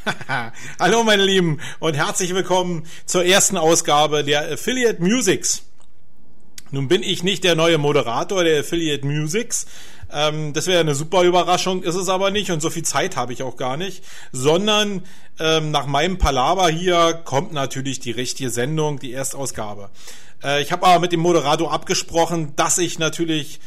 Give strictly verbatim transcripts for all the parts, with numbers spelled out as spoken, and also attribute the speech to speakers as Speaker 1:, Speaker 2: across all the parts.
Speaker 1: Hallo meine Lieben und herzlich willkommen zur ersten Ausgabe der Affiliate Musics. Nun bin ich nicht der neue Moderator der Affiliate Musics. Ähm, das wäre eine super Überraschung, ist es aber nicht und so viel Zeit habe ich auch gar nicht, sondern ähm, nach meinem Palaver hier kommt natürlich die richtige Sendung, die Erstausgabe. Äh, ich habe aber mit dem Moderator abgesprochen, dass ich natürlich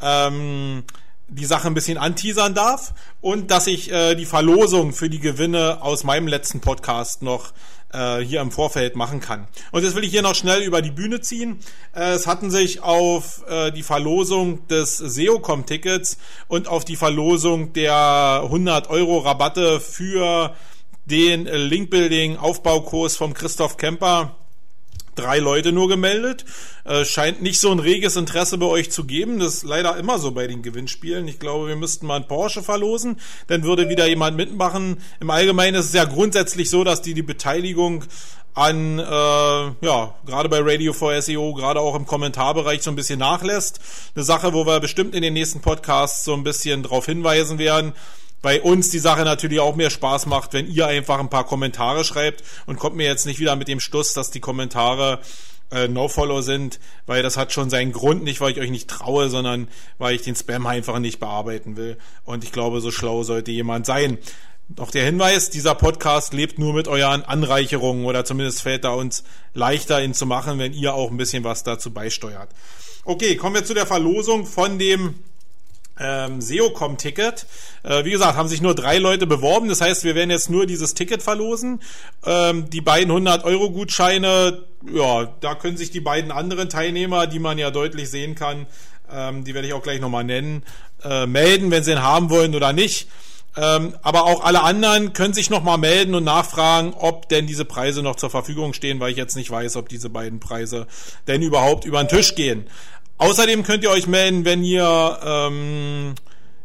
Speaker 1: ähm, die Sache ein bisschen anteasern darf und dass ich äh, die Verlosung für die Gewinne aus meinem letzten Podcast noch äh, hier im Vorfeld machen kann. Und jetzt will ich hier noch schnell über die Bühne ziehen. Äh, es hatten sich auf äh, die Verlosung des SEOCom-Tickets und auf die Verlosung der hundert Euro Rabatte für den Linkbuilding-Aufbaukurs vom Christoph Kemper drei Leute nur gemeldet. Äh, scheint nicht so ein reges Interesse bei euch zu geben. Das ist leider immer so bei den Gewinnspielen. Ich glaube, wir müssten mal einen Porsche verlosen. Dann würde wieder jemand mitmachen. Im Allgemeinen ist es ja grundsätzlich so, dass die die Beteiligung an, äh, ja, gerade bei Radio for S E O, gerade auch im Kommentarbereich so ein bisschen nachlässt. Eine Sache, wo wir bestimmt in den nächsten Podcasts so ein bisschen drauf hinweisen werden. Bei uns die Sache natürlich auch mehr Spaß macht, wenn ihr einfach ein paar Kommentare schreibt und kommt mir jetzt nicht wieder mit dem Stuss, dass die Kommentare äh, No-Follow sind, weil das hat schon seinen Grund, nicht weil ich euch nicht traue, sondern weil ich den Spam einfach nicht bearbeiten will. Und ich glaube, so schlau sollte jemand sein. Noch der Hinweis, dieser Podcast lebt nur mit euren Anreicherungen oder zumindest fällt da uns leichter, ihn zu machen, wenn ihr auch ein bisschen was dazu beisteuert. Okay, kommen wir zu der Verlosung von dem Ähm, SEOCom-Ticket. Äh, wie gesagt, haben sich nur drei Leute beworben. Das heißt, wir werden jetzt nur dieses Ticket verlosen. Ähm, die beiden hundert Euro Gutscheine, ja, da können sich die beiden anderen Teilnehmer, die man ja deutlich sehen kann, ähm, die werde ich auch gleich nochmal nennen, äh, melden, wenn sie ihn haben wollen oder nicht. Ähm, aber auch alle anderen können sich nochmal melden und nachfragen, ob denn diese Preise noch zur Verfügung stehen, weil ich jetzt nicht weiß, ob diese beiden Preise denn überhaupt über den Tisch gehen. Außerdem könnt ihr euch melden, wenn ihr ähm,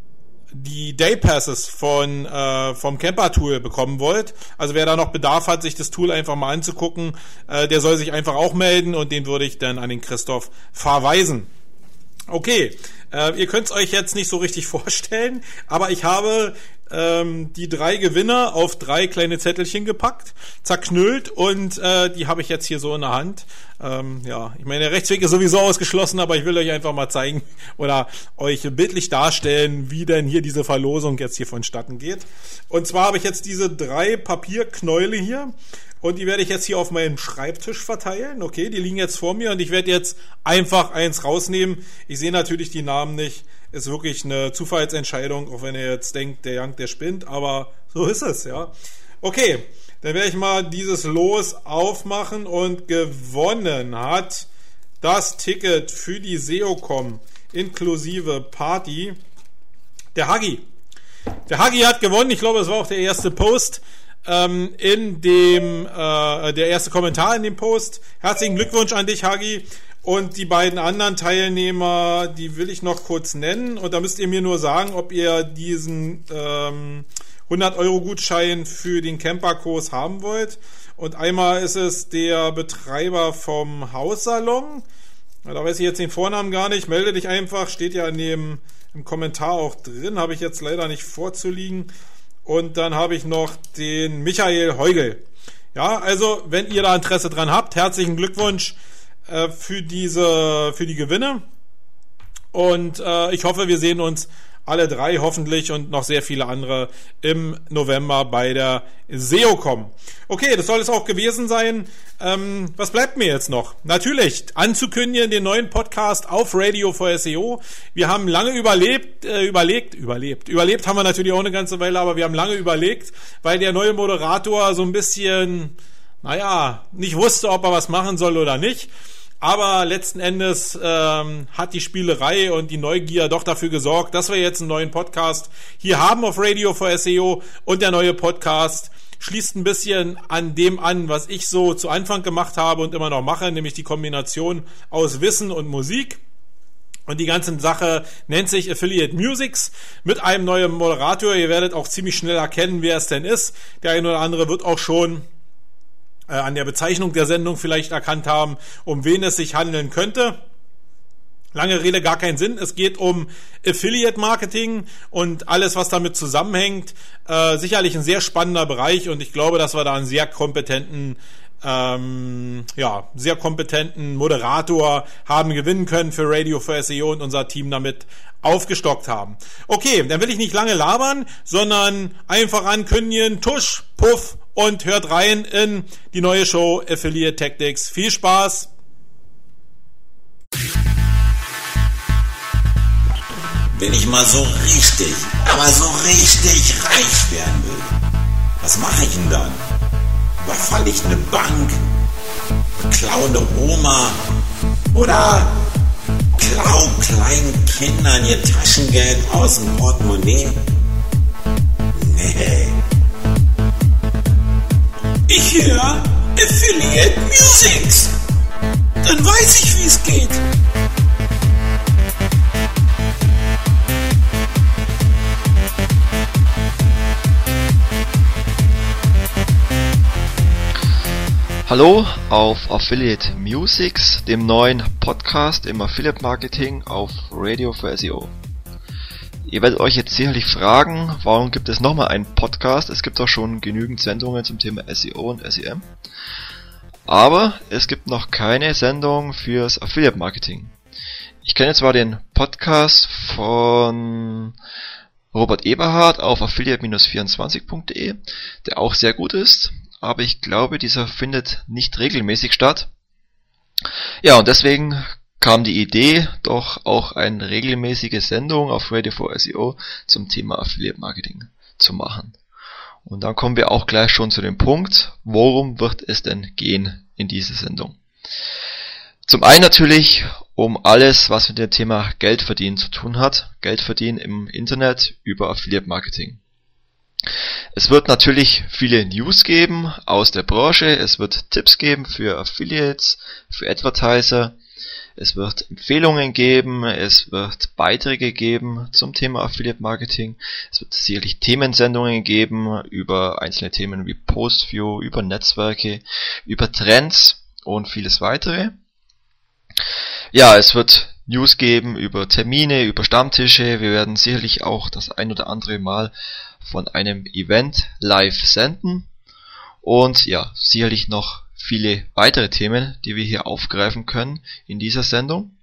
Speaker 1: die Daypasses von äh, vom Camper-Tool bekommen wollt. Also wer da noch Bedarf hat, sich das Tool einfach mal anzugucken, äh, der soll sich einfach auch melden und den würde ich dann an den Christoph verweisen. Okay, äh, ihr könnt es euch jetzt nicht so richtig vorstellen, aber ich habe ähm, die drei Gewinner auf drei kleine Zettelchen gepackt, zerknüllt und äh, die habe ich jetzt hier so in der Hand. Ähm, ja, ich meine, der Rechtsweg ist sowieso ausgeschlossen, aber ich will euch einfach mal zeigen oder euch bildlich darstellen, wie denn hier diese Verlosung jetzt hier vonstatten geht. Und zwar habe ich jetzt diese drei Papierknäule hier. Und die werde ich jetzt hier auf meinem Schreibtisch verteilen. Okay, die liegen jetzt vor mir und ich werde jetzt einfach eins rausnehmen. Ich sehe natürlich die Namen nicht. Ist wirklich eine Zufallsentscheidung, auch wenn ihr jetzt denkt, der Jank, der spinnt. Aber so ist es, ja. Okay, dann werde ich mal dieses Los aufmachen und gewonnen hat das Ticket für die SEOCom inklusive Party der Hagi. Der Hagi hat gewonnen. Ich glaube, es war auch der erste Post. Ähm, in dem äh, der erste Kommentar in dem Post. Herzlichen Glückwunsch an dich, Hagi. Und die beiden anderen Teilnehmer, die will ich noch kurz nennen. Und da müsst ihr mir nur sagen, ob ihr diesen ähm, hundert Euro Gutschein für den Camperkurs haben wollt. Und einmal ist es der Betreiber vom Haussalon. Da weiß ich jetzt den Vornamen gar nicht. Melde dich einfach. Steht ja in dem im Kommentar auch drin. Habe ich jetzt leider nicht vorzuliegen. Und dann habe ich noch den Michael Heugel. Ja, also wenn ihr da Interesse dran habt, herzlichen Glückwunsch äh, für diese, für die Gewinne. Und äh, ich hoffe, wir sehen uns alle drei hoffentlich und noch sehr viele andere im November bei der SEOCom. Okay, das soll es auch gewesen sein. Ähm, was bleibt mir jetzt noch? Natürlich anzukündigen den neuen Podcast auf Radio for S E O. Wir haben lange überlebt, äh, überlegt, überlebt. Überlebt haben wir natürlich auch eine ganze Weile, aber wir haben lange überlegt, weil der neue Moderator so ein bisschen, naja, nicht wusste, ob er was machen soll oder nicht. Aber letzten Endes ähm, hat die Spielerei und die Neugier doch dafür gesorgt, dass wir jetzt einen neuen Podcast hier haben auf Radio for S E O. Und der neue Podcast schließt ein bisschen an dem an, was ich so zu Anfang gemacht habe und immer noch mache, nämlich die Kombination aus Wissen und Musik. Und die ganze Sache nennt sich Affiliate Musics mit einem neuen Moderator. Ihr werdet auch ziemlich schnell erkennen, wer es denn ist. Der eine oder andere wird auch schon an der Bezeichnung der Sendung vielleicht erkannt haben, um wen es sich handeln könnte. Lange Rede, gar keinen Sinn. Es geht um Affiliate-Marketing und alles, was damit zusammenhängt. Äh, sicherlich ein sehr spannender Bereich und ich glaube, dass wir da einen sehr kompetenten, ähm, ja, sehr kompetenten Moderator haben gewinnen können für Radio for S E O und unser Team damit aufgestockt haben. Okay, dann will ich nicht lange labern, sondern einfach ankündigen, tusch, puff und hört rein in die neue Show Affiliate Tactics. Viel Spaß!
Speaker 2: Wenn ich mal so richtig, aber so richtig reich werden will, was mache ich denn dann? Überfalle ich eine Bank? Klaue eine Oma? Oder klau kleinen Kindern ihr Taschengeld aus dem Portemonnaie? Nee. Ich höre Affiliate Musics. Dann weiß ich, wie es geht.
Speaker 3: Hallo auf Affiliate Musics, dem neuen Podcast im Affiliate Marketing auf Radio for S E O. Ihr werdet euch jetzt sicherlich fragen, warum gibt es nochmal einen Podcast? Es gibt doch schon genügend Sendungen zum Thema S E O und S E M. Aber es gibt noch keine Sendung fürs Affiliate Marketing. Ich kenne zwar den Podcast von Robert Eberhard auf affiliate vierundzwanzig punkt de, der auch sehr gut ist, aber ich glaube, dieser findet nicht regelmäßig statt. Ja, und deswegen kam die Idee, doch auch eine regelmäßige Sendung auf Radio for S E O zum Thema Affiliate Marketing zu machen. Und dann kommen wir auch gleich schon zu dem Punkt, worum wird es denn gehen in dieser Sendung. Zum einen natürlich um alles, was mit dem Thema Geld verdienen zu tun hat. Geld verdienen im Internet über Affiliate Marketing. Es wird natürlich viele News geben aus der Branche, es wird Tipps geben für Affiliates, für Advertiser, es wird Empfehlungen geben, es wird Beiträge geben zum Thema Affiliate Marketing, es wird sicherlich Themensendungen geben über einzelne Themen wie Postview, über Netzwerke, über Trends und vieles weitere. Ja, es wird News geben über Termine, über Stammtische, wir werden sicherlich auch das ein oder andere Mal von einem Event live senden und ja, sicherlich noch viele weitere Themen, die wir hier aufgreifen können in dieser Sendung.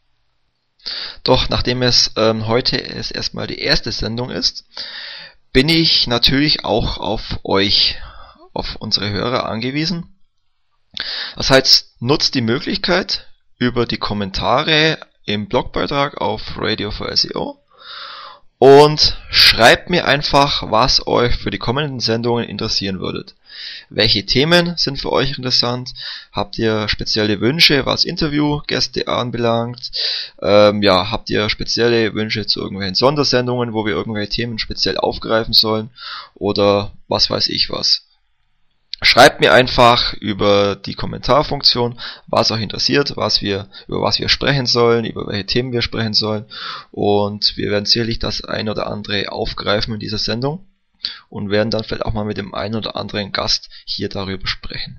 Speaker 3: Doch nachdem es ähm, heute es erstmal die erste Sendung ist, bin ich natürlich auch auf euch, auf unsere Hörer angewiesen. Das heißt, nutzt die Möglichkeit über die Kommentare im Blogbeitrag auf Radio for S E O und schreibt mir einfach, was euch für die kommenden Sendungen interessieren würdet. Welche Themen sind für euch interessant? Habt ihr spezielle Wünsche, was Interviewgäste anbelangt? Ähm, ja, habt ihr spezielle Wünsche zu irgendwelchen Sondersendungen, wo wir irgendwelche Themen speziell aufgreifen sollen? Oder was weiß ich was? Schreibt mir einfach über die Kommentarfunktion, was euch interessiert, was wir, über was wir sprechen sollen, über welche Themen wir sprechen sollen. Und wir werden sicherlich das ein oder andere aufgreifen in dieser Sendung und werden dann vielleicht auch mal mit dem einen oder anderen Gast hier darüber sprechen.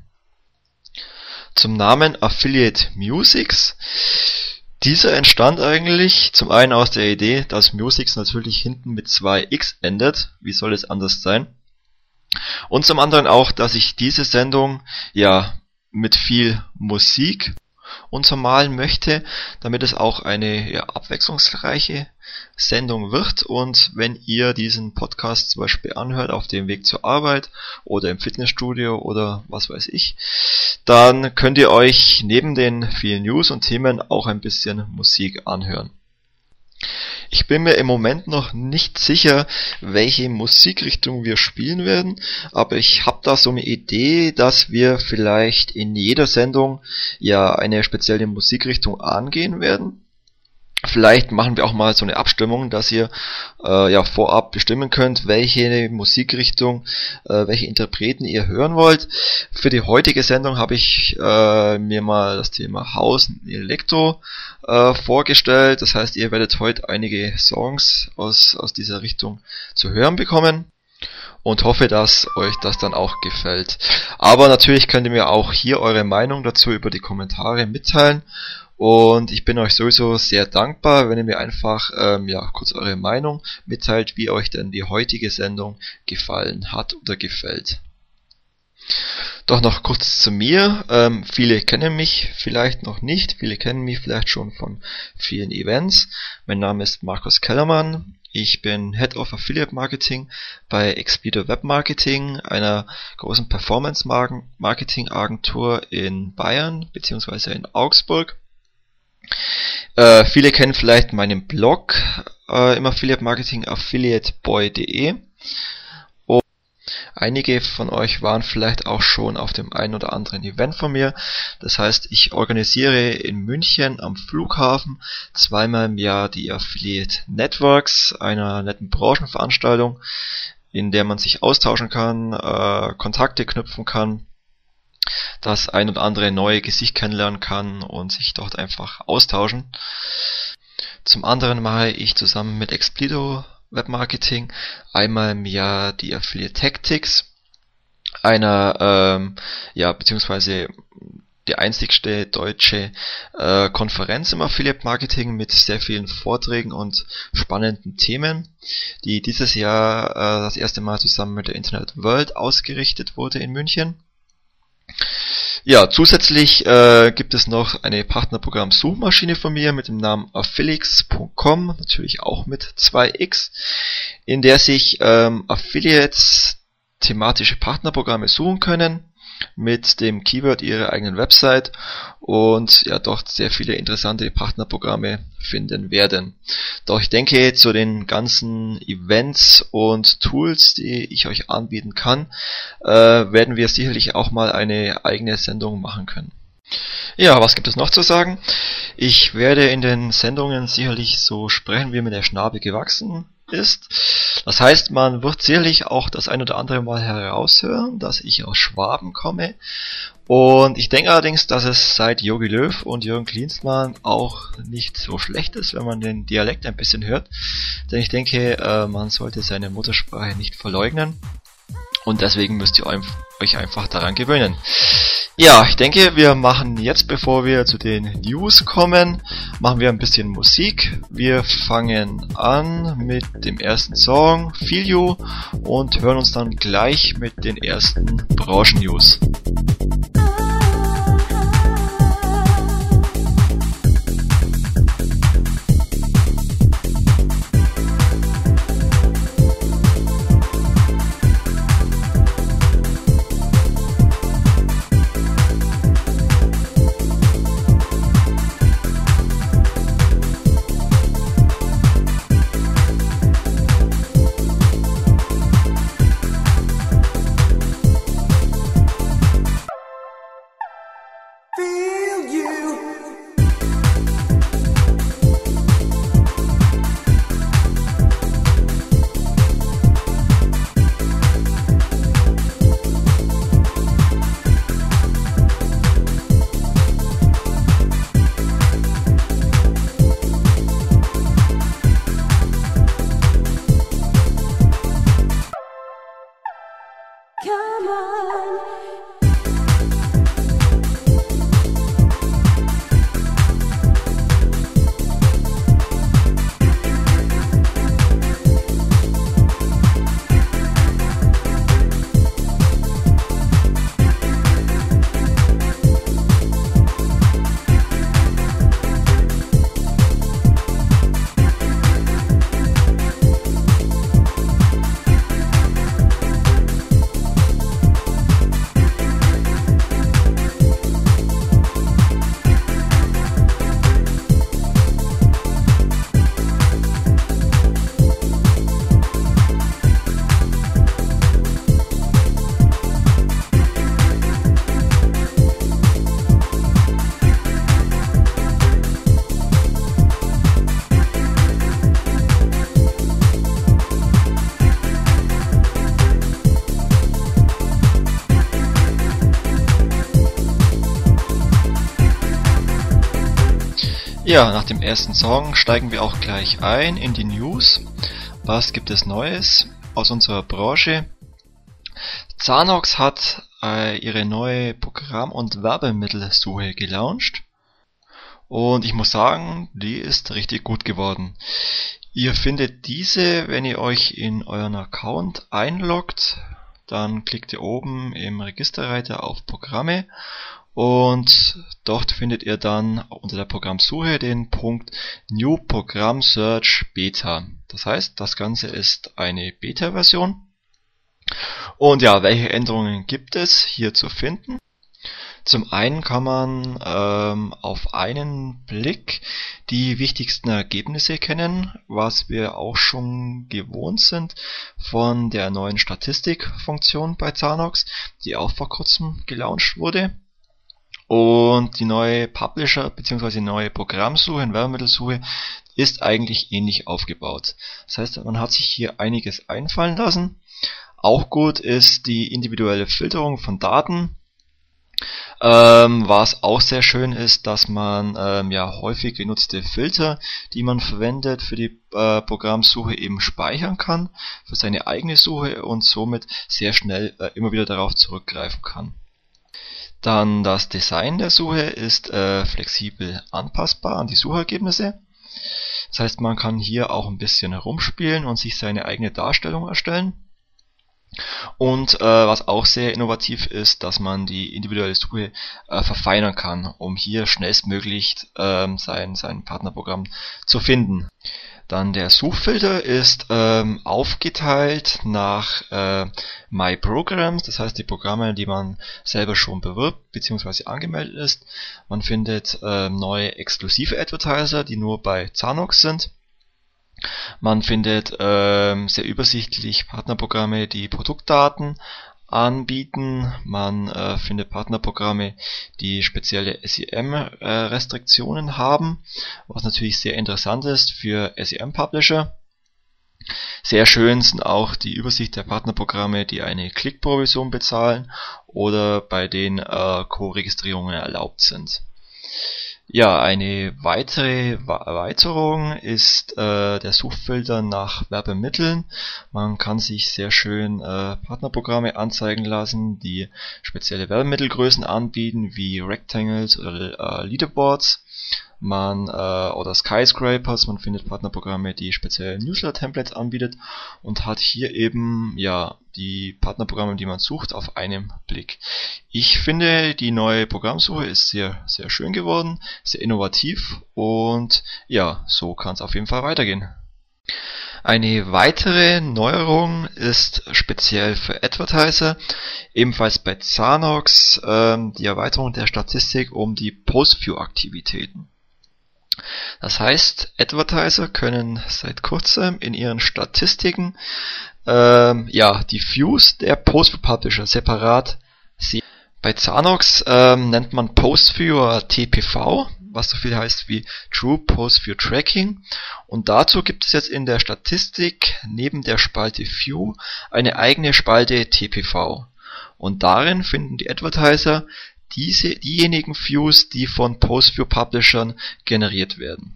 Speaker 3: Zum Namen Affiliate Musics. Dieser entstand eigentlich zum einen aus der Idee, dass Musics natürlich hinten mit zwei X endet. Wie soll es anders sein? Und zum anderen auch, dass ich diese Sendung ja mit viel Musik untermalen möchte, damit es auch eine ja, abwechslungsreiche Sendung wird. Und wenn ihr diesen Podcast zum Beispiel anhört auf dem Weg zur Arbeit oder im Fitnessstudio oder was weiß ich, dann könnt ihr euch neben den vielen News und Themen auch ein bisschen Musik anhören. Ich bin mir im Moment noch nicht sicher, welche Musikrichtung wir spielen werden, aber ich habe da so eine Idee, dass wir vielleicht in jeder Sendung ja eine spezielle Musikrichtung angehen werden. Vielleicht machen wir auch mal so eine Abstimmung, dass ihr äh, ja vorab bestimmen könnt, welche Musikrichtung, äh, welche Interpreten ihr hören wollt. Für die heutige Sendung habe ich äh, mir mal das Thema House und Elektro äh, vorgestellt. Das heißt, ihr werdet heute einige Songs aus, aus dieser Richtung zu hören bekommen. und hoffe, dass euch das dann auch gefällt. Aber natürlich könnt ihr mir auch hier eure Meinung dazu über die Kommentare mitteilen. Und ich bin euch sowieso sehr dankbar, wenn ihr mir einfach ähm, ja, kurz eure Meinung mitteilt, wie euch denn die heutige Sendung gefallen hat oder gefällt. Doch noch kurz zu mir. Ähm, viele kennen mich vielleicht noch nicht, viele kennen mich vielleicht schon von vielen Events. Mein Name ist Markus Kellermann. Ich bin Head of Affiliate Marketing bei Expledo Web Marketing, einer großen Performance-Marketing-Agentur in Bayern bzw. in Augsburg. Äh, viele kennen vielleicht meinen Blog äh, im Affiliate Marketing, affiliateboy punkt de. Und einige von euch waren vielleicht auch schon auf dem einen oder anderen Event von mir. Das heißt, ich organisiere in München am Flughafen zweimal im Jahr die Affiliate Networks, einer netten Branchenveranstaltung, in der man sich austauschen kann, äh, Kontakte knüpfen kann, das ein oder andere neue Gesicht kennenlernen kann und sich dort einfach austauschen. Zum anderen mache ich zusammen mit Expledo Web Marketing einmal im Jahr die Affiliate Tactics, einer ähm, ja beziehungsweise die einzigste deutsche äh, Konferenz im Affiliate Marketing mit sehr vielen Vorträgen und spannenden Themen, die dieses Jahr äh, das erste Mal zusammen mit der Internet World ausgerichtet wurde in München. Ja, zusätzlich äh, gibt es noch eine Partnerprogramm-Suchmaschine von mir mit dem Namen affiliates punkt com, natürlich auch mit zwei X, in der sich ähm, Affiliates thematische Partnerprogramme suchen können mit dem Keyword ihrer eigenen Website und ja dort sehr viele interessante Partnerprogramme finden werden. Doch ich denke, zu den ganzen Events und Tools, die ich euch anbieten kann, äh, werden wir sicherlich auch mal eine eigene Sendung machen können. Ja, was gibt es noch zu sagen? Ich werde in den Sendungen sicherlich so sprechen, wie mir der Schnabel gewachsen ist. Das heißt, man wird sicherlich auch das ein oder andere Mal heraushören, dass ich aus Schwaben komme. Und ich denke allerdings, dass es seit Jogi Löw und Jürgen Klinsmann auch nicht so schlecht ist, wenn man den Dialekt ein bisschen hört. Denn ich denke, äh, man sollte seine Muttersprache nicht verleugnen. Und deswegen müsst ihr euch einfach daran gewöhnen. Ja, ich denke, wir machen jetzt, bevor wir zu den News kommen, machen wir ein bisschen Musik. Wir fangen an mit dem ersten Song, Feel You, und hören uns dann gleich mit den ersten Branchen-News. Ja, nach dem ersten Song steigen wir auch gleich ein in die News. Was gibt es Neues aus unserer Branche? Zanox hat äh, ihre neue Programm- und Werbemittelsuche gelauncht und ich muss sagen, die ist richtig gut geworden. Ihr findet diese, wenn ihr euch in euren Account einloggt, dann klickt ihr oben im Registerreiter auf Programme und dort findet ihr dann unter der Programmsuche den Punkt New Program Search Beta. Das heißt, das Ganze ist eine Beta-Version. Und ja, welche Änderungen gibt es hier zu finden? Zum einen kann man ähm, auf einen Blick die wichtigsten Ergebnisse kennen, was wir auch schon gewohnt sind von der neuen Statistikfunktion bei Zanox, die auch vor kurzem gelauncht wurde. Und die neue Publisher bzw. neue Programmsuche und Werbemittelsuche ist eigentlich ähnlich aufgebaut. Das heißt, man hat sich hier einiges einfallen lassen. Auch gut ist die individuelle Filterung von Daten. Ähm, was auch sehr schön ist, dass man ähm, ja häufig genutzte Filter, die man verwendet für die äh, Programmsuche, eben speichern kann für seine eigene Suche und somit sehr schnell äh, immer wieder darauf zurückgreifen kann. Dann das Design der Suche ist äh, flexibel anpassbar an die Suchergebnisse. Das heißt, man kann hier auch ein bisschen herumspielen und sich seine eigene Darstellung erstellen. Und äh, was auch sehr innovativ ist, dass man die individuelle Suche äh, verfeinern kann, um hier schnellstmöglich ähm, sein, sein Partnerprogramm zu finden. Dann der Suchfilter ist ähm, aufgeteilt nach äh, My Programs, das heißt die Programme, die man selber schon bewirbt bzw. angemeldet ist. Man findet äh, neue exklusive Advertiser, die nur bei Zanox sind. Man findet ähm, sehr übersichtlich Partnerprogramme, die Produktdaten anbieten. Man äh, findet Partnerprogramme, die spezielle S E M-Restriktionen äh, haben, was natürlich sehr interessant ist für S E M-Publisher. Sehr schön sind auch die Übersicht der Partnerprogramme, die eine Klickprovision bezahlen oder bei denen äh, Co-Registrierungen erlaubt sind. Ja, eine weitere Erweiterung ist äh, der Suchfilter nach Werbemitteln. Man kann sich sehr schön äh, Partnerprogramme anzeigen lassen, die spezielle Werbemittelgrößen anbieten, wie Rectangles oder äh, Leaderboards. Man äh, oder Skyscrapers, man findet Partnerprogramme, die spezielle Newsletter-Templates anbietet und hat hier eben ja die Partnerprogramme, die man sucht, auf einen Blick. Ich finde, die neue Programmsuche ist sehr sehr schön geworden, sehr innovativ und ja, so kann es auf jeden Fall weitergehen. Eine weitere Neuerung ist speziell für Advertiser, ebenfalls bei Zanox, ähm, die Erweiterung der Statistik um die Post-View-Aktivitäten. Das heißt, Advertiser können seit kurzem in ihren Statistiken ähm, ja, die Views der Post-View-Publisher separat sehen. Bei Zanox ähm, nennt man Post-Viewer T P V, was so viel heißt wie True Post-View Tracking. Und dazu gibt es jetzt in der Statistik neben der Spalte View eine eigene Spalte T P V. Und darin finden die Advertiser diese, diejenigen Views, die von Post-View-Publishern generiert werden.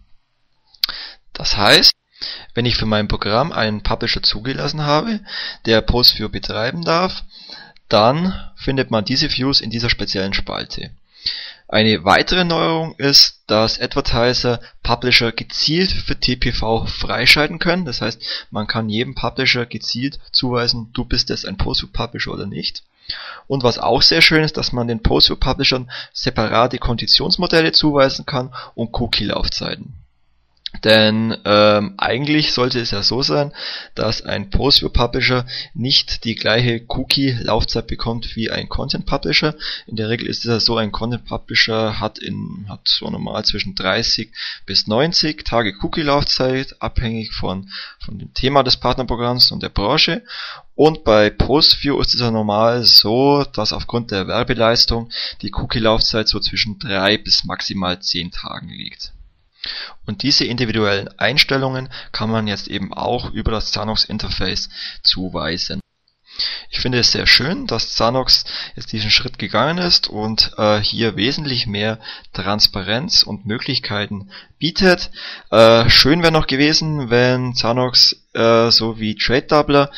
Speaker 3: Das heißt, wenn ich für mein Programm einen Publisher zugelassen habe, der Post-View betreiben darf, dann findet man diese Views in dieser speziellen Spalte. Eine weitere Neuerung ist, dass Advertiser Publisher gezielt für T P V freischalten können. Das heißt, man kann jedem Publisher gezielt zuweisen, du bist jetzt ein Post-View-Publisher oder nicht. Und was auch sehr schön ist, dass man den Post-View-Publishern separate Konditionsmodelle zuweisen kann und Cookie-Laufzeiten. Denn ähm, eigentlich sollte es ja so sein, dass ein Post-View-Publisher nicht die gleiche Cookie-Laufzeit bekommt wie ein Content-Publisher. In der Regel ist es ja so, ein Content-Publisher hat, in, hat so normal zwischen dreißig bis neunzig Tage Cookie-Laufzeit, abhängig von, von dem Thema des Partnerprogramms und der Branche. Und bei Post-View ist es ja normal so, dass aufgrund der Werbeleistung die Cookie-Laufzeit so zwischen drei bis maximal zehn Tagen liegt. Und diese individuellen Einstellungen kann man jetzt eben auch über das Zanox Interface zuweisen. Ich finde es sehr schön, dass Zanox jetzt diesen Schritt gegangen ist und äh, hier wesentlich mehr Transparenz und Möglichkeiten bietet. Äh, schön wäre noch gewesen, wenn Zanox äh, so wie TradeDoubler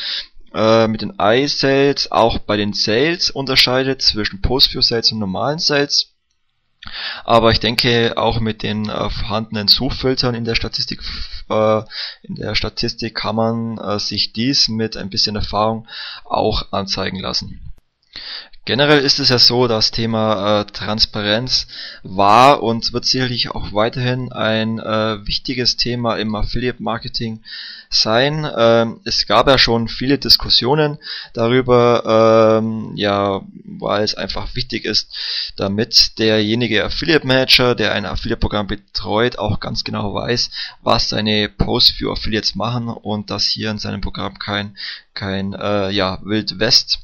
Speaker 3: äh, mit den iSales auch bei den Sales unterscheidet zwischen Post-View-Sales und normalen Sales. Aber ich denke, auch mit den äh, vorhandenen Suchfiltern in der Statistik, äh, in der Statistik kann man äh, sich dies mit ein bisschen Erfahrung auch anzeigen lassen. Generell ist es ja so, das Thema äh, Transparenz war und wird sicherlich auch weiterhin ein äh, wichtiges Thema im Affiliate Marketing sein. Ähm, es gab ja schon viele Diskussionen darüber, ähm, ja, weil es einfach wichtig ist, damit derjenige Affiliate Manager, der ein Affiliate Programm betreut, auch ganz genau weiß, was seine Post-View Affiliates machen und dass hier in seinem Programm kein kein äh, ja Wild West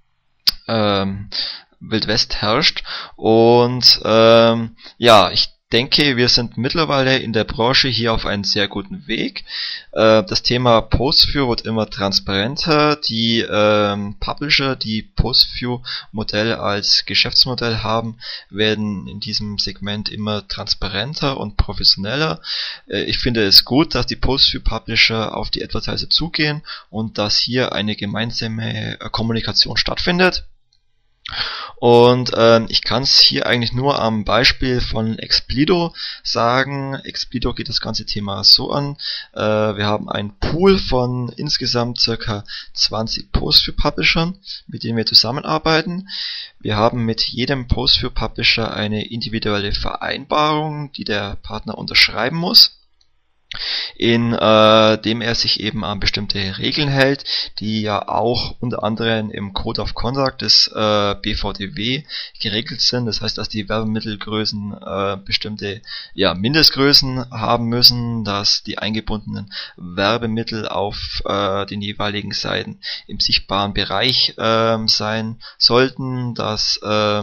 Speaker 3: Ähm, Wild West herrscht. Und ähm, ja, ich denke, wir sind mittlerweile in der Branche hier auf einem sehr guten Weg. Äh, das Thema Post-View wird immer transparenter. Die ähm, Publisher, die Post-View-Modell als Geschäftsmodell haben, werden in diesem Segment immer transparenter und professioneller. Äh, ich finde es gut, dass die Post-View-Publisher auf die Advertiser zugehen und dass hier eine gemeinsame äh, Kommunikation stattfindet. Und ähm, ich kann es hier eigentlich nur am Beispiel von Explido sagen. Explido geht das ganze Thema so an. Äh, wir haben einen Pool von insgesamt circa zwanzig Post-View-Publishern, mit denen wir zusammenarbeiten. Wir haben mit jedem Post-View-Publisher eine individuelle Vereinbarung, die der Partner unterschreiben muss, in äh, dem er sich eben an bestimmte Regeln hält, die ja auch unter anderem im Code of Conduct des äh, B V D W geregelt sind. Das heißt, dass die Werbemittelgrößen äh, bestimmte ja, Mindestgrößen haben müssen, dass die eingebundenen Werbemittel auf äh, den jeweiligen Seiten im sichtbaren Bereich äh, sein sollten, dass äh,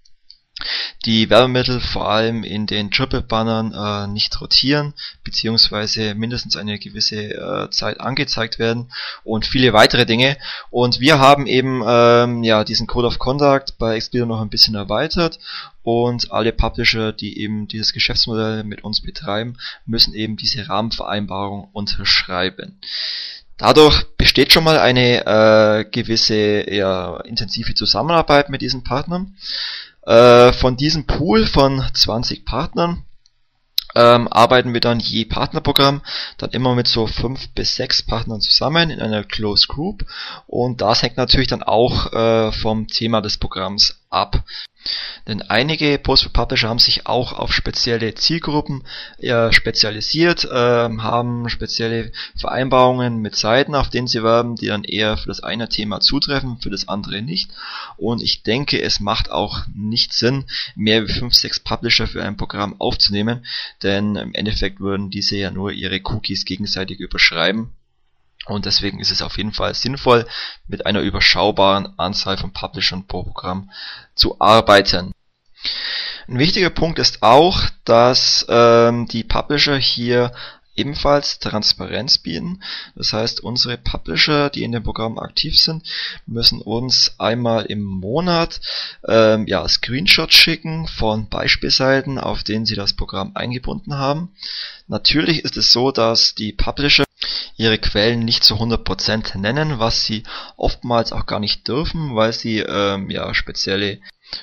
Speaker 3: die Werbemittel vor allem in den Triple-Bannern äh, nicht rotieren, beziehungsweise mindestens eine gewisse äh, Zeit angezeigt werden und viele weitere Dinge. Und wir haben eben ähm, ja diesen Code of Conduct bei Explido noch ein bisschen erweitert und alle Publisher, die eben dieses Geschäftsmodell mit uns betreiben, müssen eben diese Rahmenvereinbarung unterschreiben. Dadurch besteht schon mal eine äh, gewisse ja, intensive Zusammenarbeit mit diesen Partnern. Äh, von diesem Pool von zwanzig Partnern ähm, arbeiten wir dann je Partnerprogramm dann immer mit so fünf bis sechs Partnern zusammen in einer Closed Group, und das hängt natürlich dann auch äh, vom Thema des Programms ab. Denn einige Post-View-Publisher haben sich auch auf spezielle Zielgruppen äh, spezialisiert, äh, haben spezielle Vereinbarungen mit Seiten, auf denen sie werben, die dann eher für das eine Thema zutreffen, für das andere nicht. Und ich denke, es macht auch nicht Sinn, mehr wie fünf, sechs Publisher für ein Programm aufzunehmen, denn im Endeffekt würden diese ja nur ihre Cookies gegenseitig überschreiben. Und deswegen ist es auf jeden Fall sinnvoll, mit einer überschaubaren Anzahl von Publishern pro Programm zu arbeiten. Ein wichtiger Punkt ist auch, dass ähm, die Publisher hier ebenfalls Transparenz bieten. Das heißt, unsere Publisher, die in dem Programm aktiv sind, müssen uns einmal im Monat ähm, ja, Screenshots schicken von Beispielseiten, auf denen sie das Programm eingebunden haben. Natürlich ist es so, dass die Publisher ihre Quellen nicht zu hundert Prozent nennen, was sie oftmals auch gar nicht dürfen, weil sie ähm, ja spezielle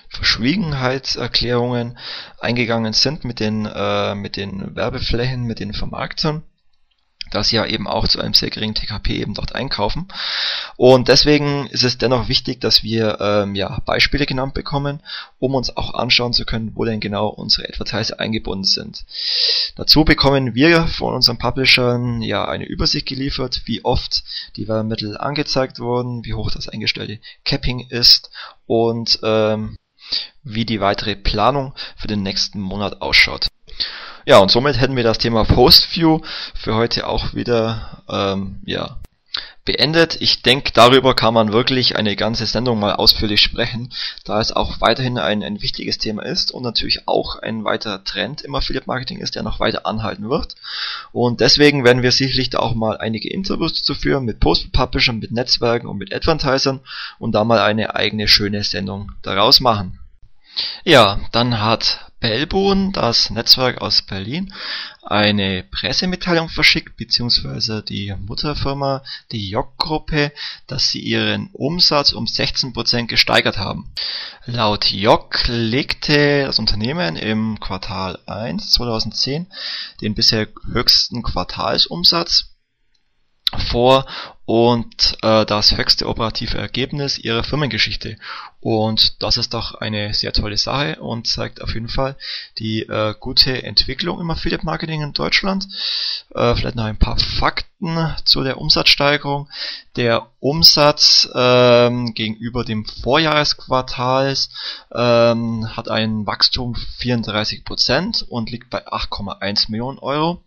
Speaker 3: Verschwiegenheitserklärungen eingegangen sind mit den äh, mit den Werbeflächen, mit den Vermarktern, da sie ja eben auch zu einem sehr geringen T K P eben dort einkaufen. Und deswegen ist es dennoch wichtig, dass wir ähm, ja Beispiele genannt bekommen, um uns auch anschauen zu können, wo denn genau unsere Advertiser eingebunden sind. Dazu bekommen wir von unseren Publishern ja eine Übersicht geliefert, wie oft die Werbemittel angezeigt wurden, wie hoch das eingestellte Capping ist und ähm, wie die weitere Planung für den nächsten Monat ausschaut. Ja, und somit hätten wir das Thema Post-View für heute auch wieder ähm, ja, beendet. Ich denke, darüber kann man wirklich eine ganze Sendung mal ausführlich sprechen, da es auch weiterhin ein, ein wichtiges Thema ist und natürlich auch ein weiterer Trend im Affiliate Marketing ist, der noch weiter anhalten wird. Und deswegen werden wir sicherlich da auch mal einige Interviews zu führen mit Post-Publishern, mit Netzwerken und mit Advertisern und da mal eine eigene schöne Sendung daraus machen. Ja, dann hat Bellboon, das Netzwerk aus Berlin, eine Pressemitteilung verschickt, beziehungsweise die Mutterfirma, die Jock-Gruppe, dass sie ihren Umsatz um sechzehn Prozent gesteigert haben. Laut Jock legte das Unternehmen im Quartal eins zweitausendzehn den bisher höchsten Quartalsumsatz vor und äh, das höchste operative Ergebnis ihrer Firmengeschichte. Und das ist doch eine sehr tolle Sache und zeigt auf jeden Fall die äh, gute Entwicklung im Affiliate Marketing in Deutschland. Äh, vielleicht noch ein paar Fakten zu der Umsatzsteigerung. Der Umsatz ähm, gegenüber dem Vorjahresquartals ähm, hat ein Wachstum vierunddreißig Prozent und liegt bei acht Komma eins Millionen Euro.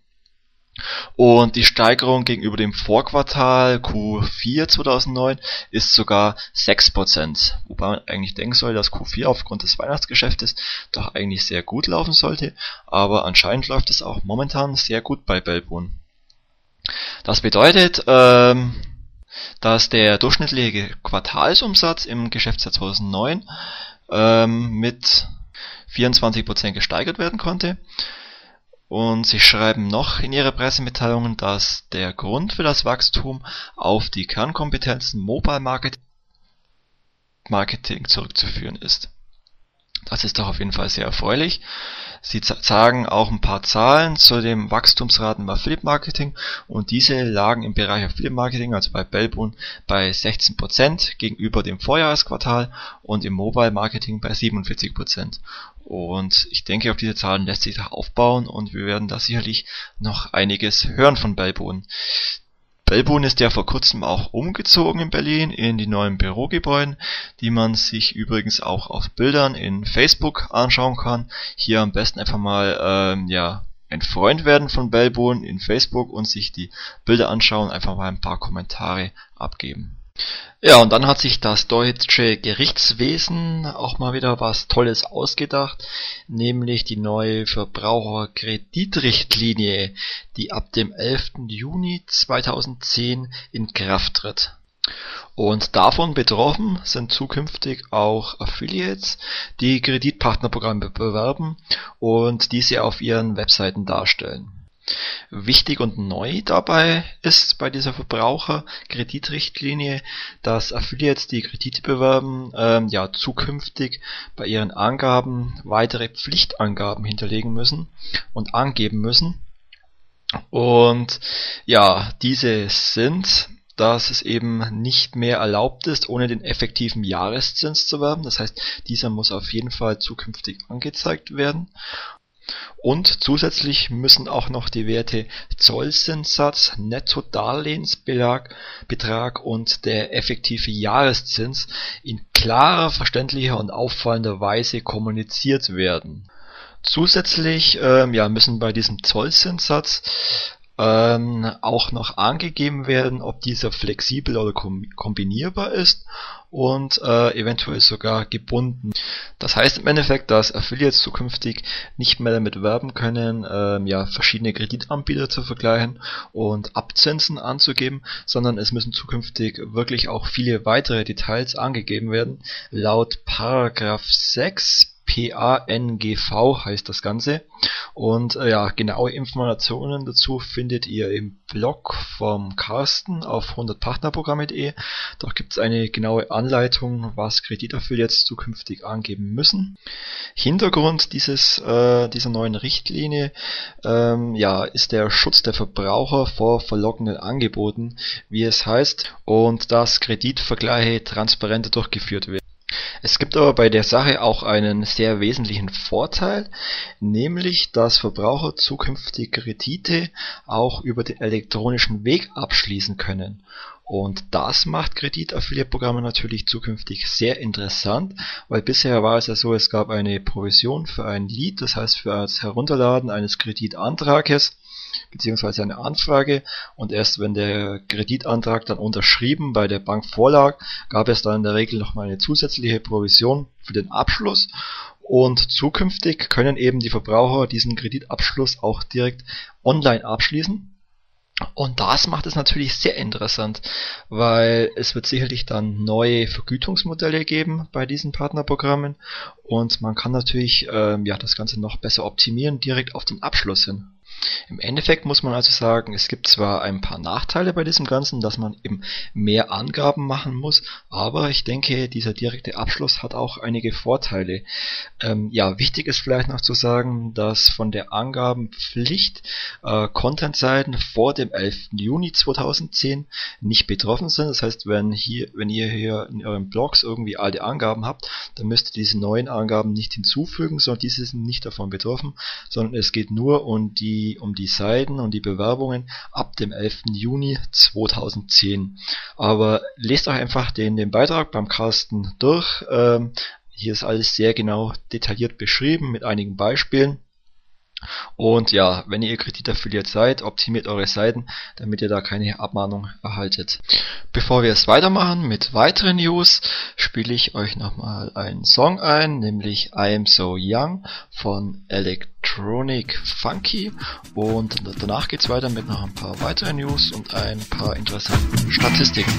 Speaker 3: Und die Steigerung gegenüber dem Vorquartal Q vier zweitausendneun ist sogar sechs Prozent. Wobei man eigentlich denken soll, dass Q vier aufgrund des Weihnachtsgeschäftes doch eigentlich sehr gut laufen sollte. Aber anscheinend läuft es auch momentan sehr gut bei Bellboon. Das bedeutet, ähm, dass der durchschnittliche Quartalsumsatz im Geschäftsjahr zweitausendneun ähm, mit vierundzwanzig Prozent gesteigert werden konnte. Und sie schreiben noch in ihrer Pressemitteilung, dass der Grund für das Wachstum auf die Kernkompetenzen Mobile Marketing, Marketing zurückzuführen ist. Das ist doch auf jeden Fall sehr erfreulich. Sie sagen auch ein paar Zahlen zu den Wachstumsraten bei Affiliate Marketing und diese lagen im Bereich Affiliate Marketing, also bei Bellboon, bei sechzehn Prozent gegenüber dem Vorjahresquartal und im Mobile Marketing bei siebenundvierzig Prozent. Und ich denke, auf diese Zahlen lässt sich da aufbauen und wir werden da sicherlich noch einiges hören von Bellboon. Bellboon ist ja vor kurzem auch umgezogen in Berlin in die neuen Bürogebäude, die man sich übrigens auch auf Bildern in Facebook anschauen kann. Hier am besten einfach mal ähm, ja ein Freund werden von Bellboon in Facebook und sich die Bilder anschauen, einfach mal ein paar Kommentare abgeben. Ja, und dann hat sich das deutsche Gerichtswesen auch mal wieder was Tolles ausgedacht, nämlich die neue Verbraucherkreditrichtlinie, die ab dem elften Juni zweitausendzehn in Kraft tritt. Und davon betroffen sind zukünftig auch Affiliates, die Kreditpartnerprogramme bewerben und diese auf ihren Webseiten darstellen. Wichtig und neu dabei ist bei dieser Verbraucherkreditrichtlinie, dass Affiliates, die Kredite bewerben, ähm, ja zukünftig bei ihren Angaben weitere Pflichtangaben hinterlegen müssen und angeben müssen. Und ja, diese sind, dass es eben nicht mehr erlaubt ist, ohne den effektiven Jahreszins zu werben. Das heißt, dieser muss auf jeden Fall zukünftig angezeigt werden. Und zusätzlich müssen auch noch die Werte Zollzinssatz, Nettodarlehensbetrag Betrag und der effektive Jahreszins in klarer, verständlicher und auffallender Weise kommuniziert werden. Zusätzlich ähm, ja, müssen bei diesem Zollzinssatz ähm, auch noch angegeben werden, ob dieser flexibel oder kombinierbar ist und äh, eventuell sogar gebunden. Das heißt im Endeffekt, dass Affiliates zukünftig nicht mehr damit werben können, ähm, ja, verschiedene Kreditanbieter zu vergleichen und Abzinsen anzugeben, sondern es müssen zukünftig wirklich auch viele weitere Details angegeben werden. Laut Paragraph sechs P A N G V heißt das Ganze und äh, ja, genaue Informationen dazu findet ihr im Blog vom Carsten auf hundert partnerprogramme punkt de. Dort gibt es eine genaue Anleitung, was Kreditaffiliates zukünftig angeben müssen. Hintergrund dieses äh, dieser neuen Richtlinie ähm, ja, ist der Schutz der Verbraucher vor verlockenden Angeboten, wie es heißt, und dass Kreditvergleiche transparenter durchgeführt werden. Es gibt aber bei der Sache auch einen sehr wesentlichen Vorteil, nämlich dass Verbraucher zukünftig Kredite auch über den elektronischen Weg abschließen können. Und das macht Kreditaffiliate-Programme natürlich zukünftig sehr interessant, weil bisher war es ja so, es gab eine Provision für ein Lead, das heißt für das Herunterladen eines Kreditantrages beziehungsweise eine Anfrage, und erst wenn der Kreditantrag dann unterschrieben bei der Bank vorlag, gab es dann in der Regel nochmal eine zusätzliche Provision für den Abschluss, und zukünftig können eben die Verbraucher diesen Kreditabschluss auch direkt online abschließen. Und das macht es natürlich sehr interessant, weil es wird sicherlich dann neue Vergütungsmodelle geben bei diesen Partnerprogrammen und man kann natürlich ähm, ja, das Ganze noch besser optimieren, direkt auf den Abschluss hin. Im Endeffekt muss man also sagen, es gibt zwar ein paar Nachteile bei diesem Ganzen, dass man eben mehr Angaben machen muss, aber ich denke, dieser direkte Abschluss hat auch einige Vorteile. Ähm, ja, wichtig ist vielleicht noch zu sagen, dass von der Angabenpflicht äh, Content-Seiten vor dem elften Juni zweitausendzehn nicht betroffen sind. Das heißt, wenn, hier, wenn ihr hier in euren Blogs irgendwie alte Angaben habt, dann müsst ihr diese neuen Angaben nicht hinzufügen, sondern diese sind nicht davon betroffen, sondern es geht nur um die um die Seiten und die Bewerbungen ab dem elften Juni zweitausendzehn. Aber lest euch einfach den, den Beitrag beim Carsten durch. Ähm, hier ist alles sehr genau detailliert beschrieben mit einigen Beispielen. Und ja, wenn ihr Kreditaffiliate seid, optimiert eure Seiten, damit ihr da keine Abmahnung erhaltet. Bevor wir es weitermachen mit weiteren News, spiele ich euch nochmal einen Song ein, nämlich I Am So Young von Electronic Funky. Und danach geht es weiter mit noch ein paar weiteren News und ein paar interessanten Statistiken.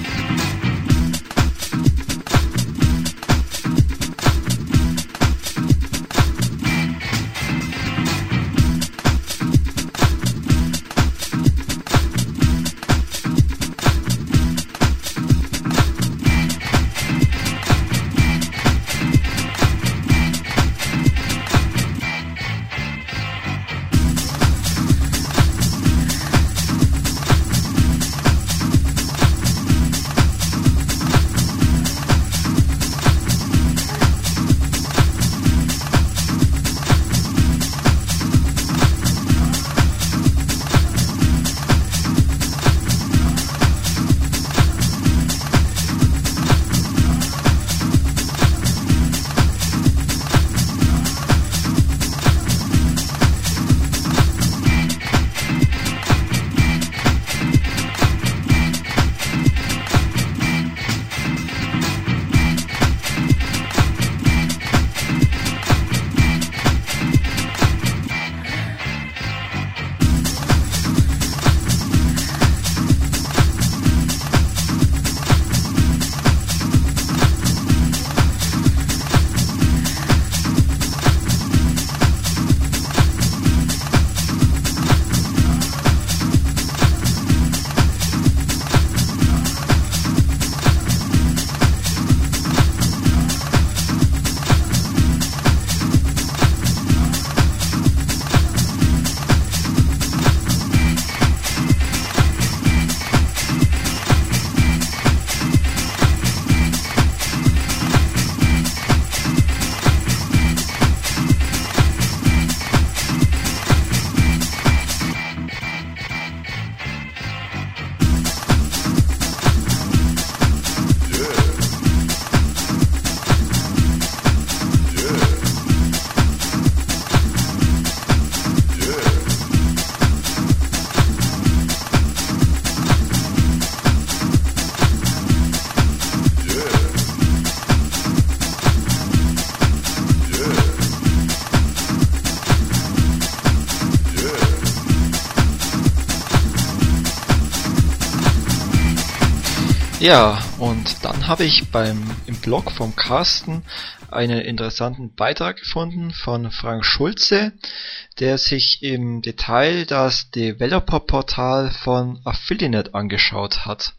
Speaker 3: Ja, und dann habe ich beim im Blog vom Carsten einen interessanten Beitrag gefunden von Frank Schulze, der sich im Detail das Developer-Portal von Affiliate angeschaut hat.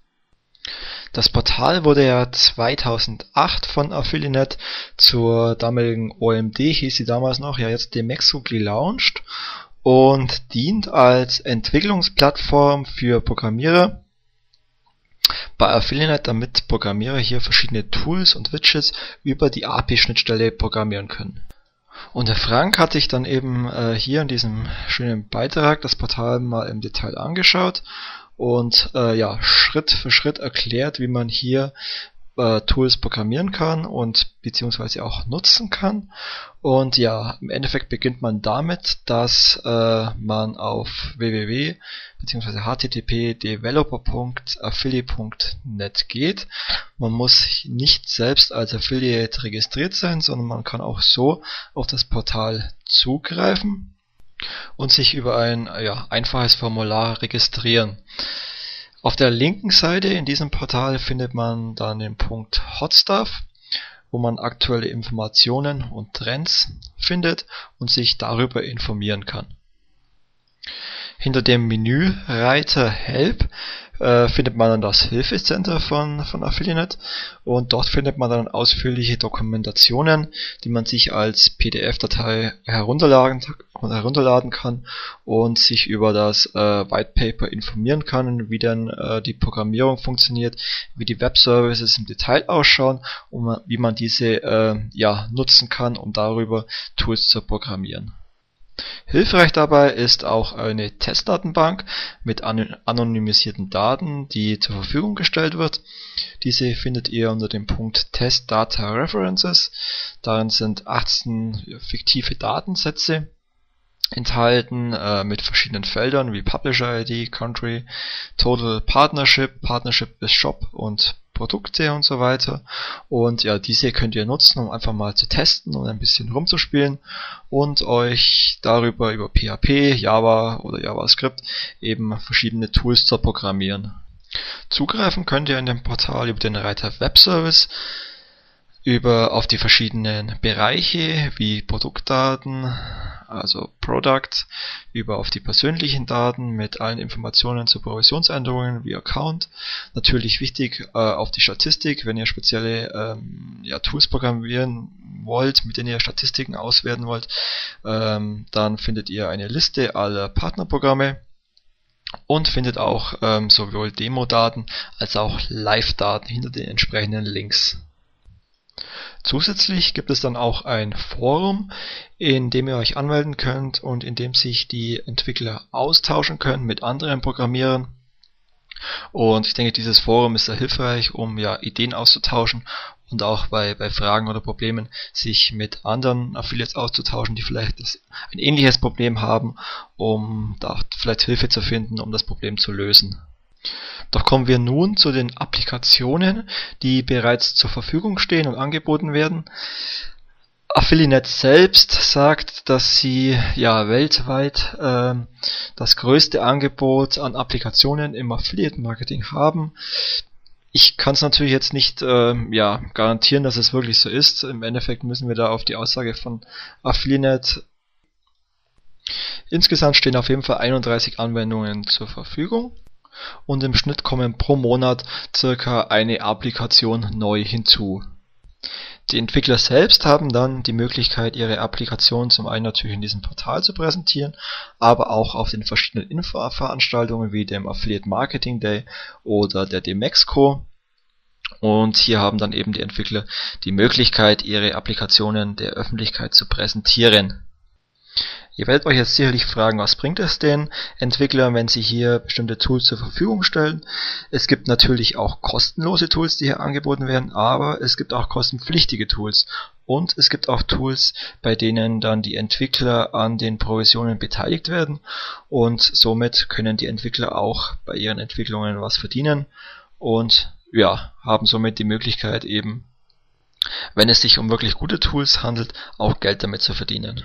Speaker 3: Das Portal wurde ja zweitausendacht von Affiliate zur damaligen O M D, hieß sie damals noch, ja jetzt Demexo, gelauncht und dient als Entwicklungsplattform für Programmierer bei Affiliate, damit Programmierer hier verschiedene Tools und Widgets über die A P I-Schnittstelle programmieren können. Und der Frank hat sich dann eben äh, hier in diesem schönen Beitrag das Portal mal im Detail angeschaut und äh, ja, Schritt für Schritt erklärt, wie man hier äh, Tools programmieren kann und beziehungsweise auch nutzen kann. Und ja, im Endeffekt beginnt man damit, dass äh, man auf w w w beziehungsweise h t t p punkt developer punkt affiliate punkt net geht. Man muss nicht selbst als Affiliate registriert sein, sondern man kann auch so auf das Portal zugreifen. und sich über ein ja, einfaches Formular registrieren. Auf der linken Seite in diesem Portal findet man dann den Punkt Hot Stuff, wo man aktuelle Informationen und Trends findet und sich darüber informieren kann. Hinter dem Menüreiter Help äh, findet man dann das Hilfecenter von, von Affiliate und dort findet man dann ausführliche Dokumentationen, die man sich als P D F-Datei herunterladen, herunterladen kann und sich über das äh, White Paper informieren kann, wie dann äh, die Programmierung funktioniert, wie die Web-Services im Detail ausschauen und wie man diese äh, ja, nutzen kann, um darüber Tools zu programmieren. Hilfreich dabei ist auch eine Testdatenbank mit anonymisierten Daten, die zur Verfügung gestellt wird. Diese findet ihr unter dem Punkt Test Data References. Darin sind achtzehn fiktive Datensätze enthalten äh, mit verschiedenen Feldern wie Publisher I D, Country, Total Partnership, Partnership with Shop und Produkte und so weiter. Und ja, diese könnt ihr nutzen, um einfach mal zu testen und ein bisschen rumzuspielen und euch darüber über P H P, Java oder JavaScript eben verschiedene Tools zu programmieren. Zugreifen könnt ihr in dem Portal über den Reiter Web Service, über auf die verschiedenen Bereiche wie Produktdaten, also Product, über auf die persönlichen Daten mit allen Informationen zu Provisionsänderungen wie Account. Natürlich wichtig äh, auf die Statistik, wenn ihr spezielle ähm, ja, Tools programmieren wollt, mit denen ihr Statistiken auswerten wollt, ähm, dann findet ihr eine Liste aller Partnerprogramme und findet auch ähm, sowohl Demo-Daten als auch Live-Daten hinter den entsprechenden Links. Zusätzlich gibt es dann auch ein Forum, in dem ihr euch anmelden könnt und in dem sich die Entwickler austauschen können mit anderen Programmierern. Und ich denke, dieses Forum ist sehr hilfreich, um ja Ideen auszutauschen und auch bei, bei Fragen oder Problemen sich mit anderen Affiliates auszutauschen, die vielleicht das, ein ähnliches Problem haben, um da vielleicht Hilfe zu finden, um das Problem zu lösen. Doch kommen wir nun zu den Applikationen, die bereits zur Verfügung stehen und angeboten werden. Affiliate selbst sagt, dass sie ja weltweit äh, das größte Angebot an Applikationen im Affiliate Marketing haben. Ich kann es natürlich jetzt nicht äh, ja, garantieren, dass es wirklich so ist. Im Endeffekt müssen wir da auf die Aussage von Affiliate. Insgesamt stehen auf jeden Fall einunddreißig Anwendungen zur Verfügung. Und im Schnitt kommen pro Monat circa eine Applikation neu hinzu. Die Entwickler selbst haben dann die Möglichkeit, ihre Applikation zum einen natürlich in diesem Portal zu präsentieren, aber auch auf den verschiedenen Infoveranstaltungen wie dem Affiliate Marketing Day oder der Demexco. Und hier haben dann eben die Entwickler die Möglichkeit, ihre Applikationen der Öffentlichkeit zu präsentieren. Ihr werdet euch jetzt sicherlich fragen, was bringt es den Entwicklern, wenn sie hier bestimmte Tools zur Verfügung stellen. Es gibt natürlich auch kostenlose Tools, die hier angeboten werden, aber es gibt auch kostenpflichtige Tools. Und es gibt auch Tools, bei denen dann die Entwickler an den Provisionen beteiligt werden und somit können die Entwickler auch bei ihren Entwicklungen was verdienen und ja, haben somit die Möglichkeit eben, wenn es sich um wirklich gute Tools handelt, auch Geld damit zu verdienen.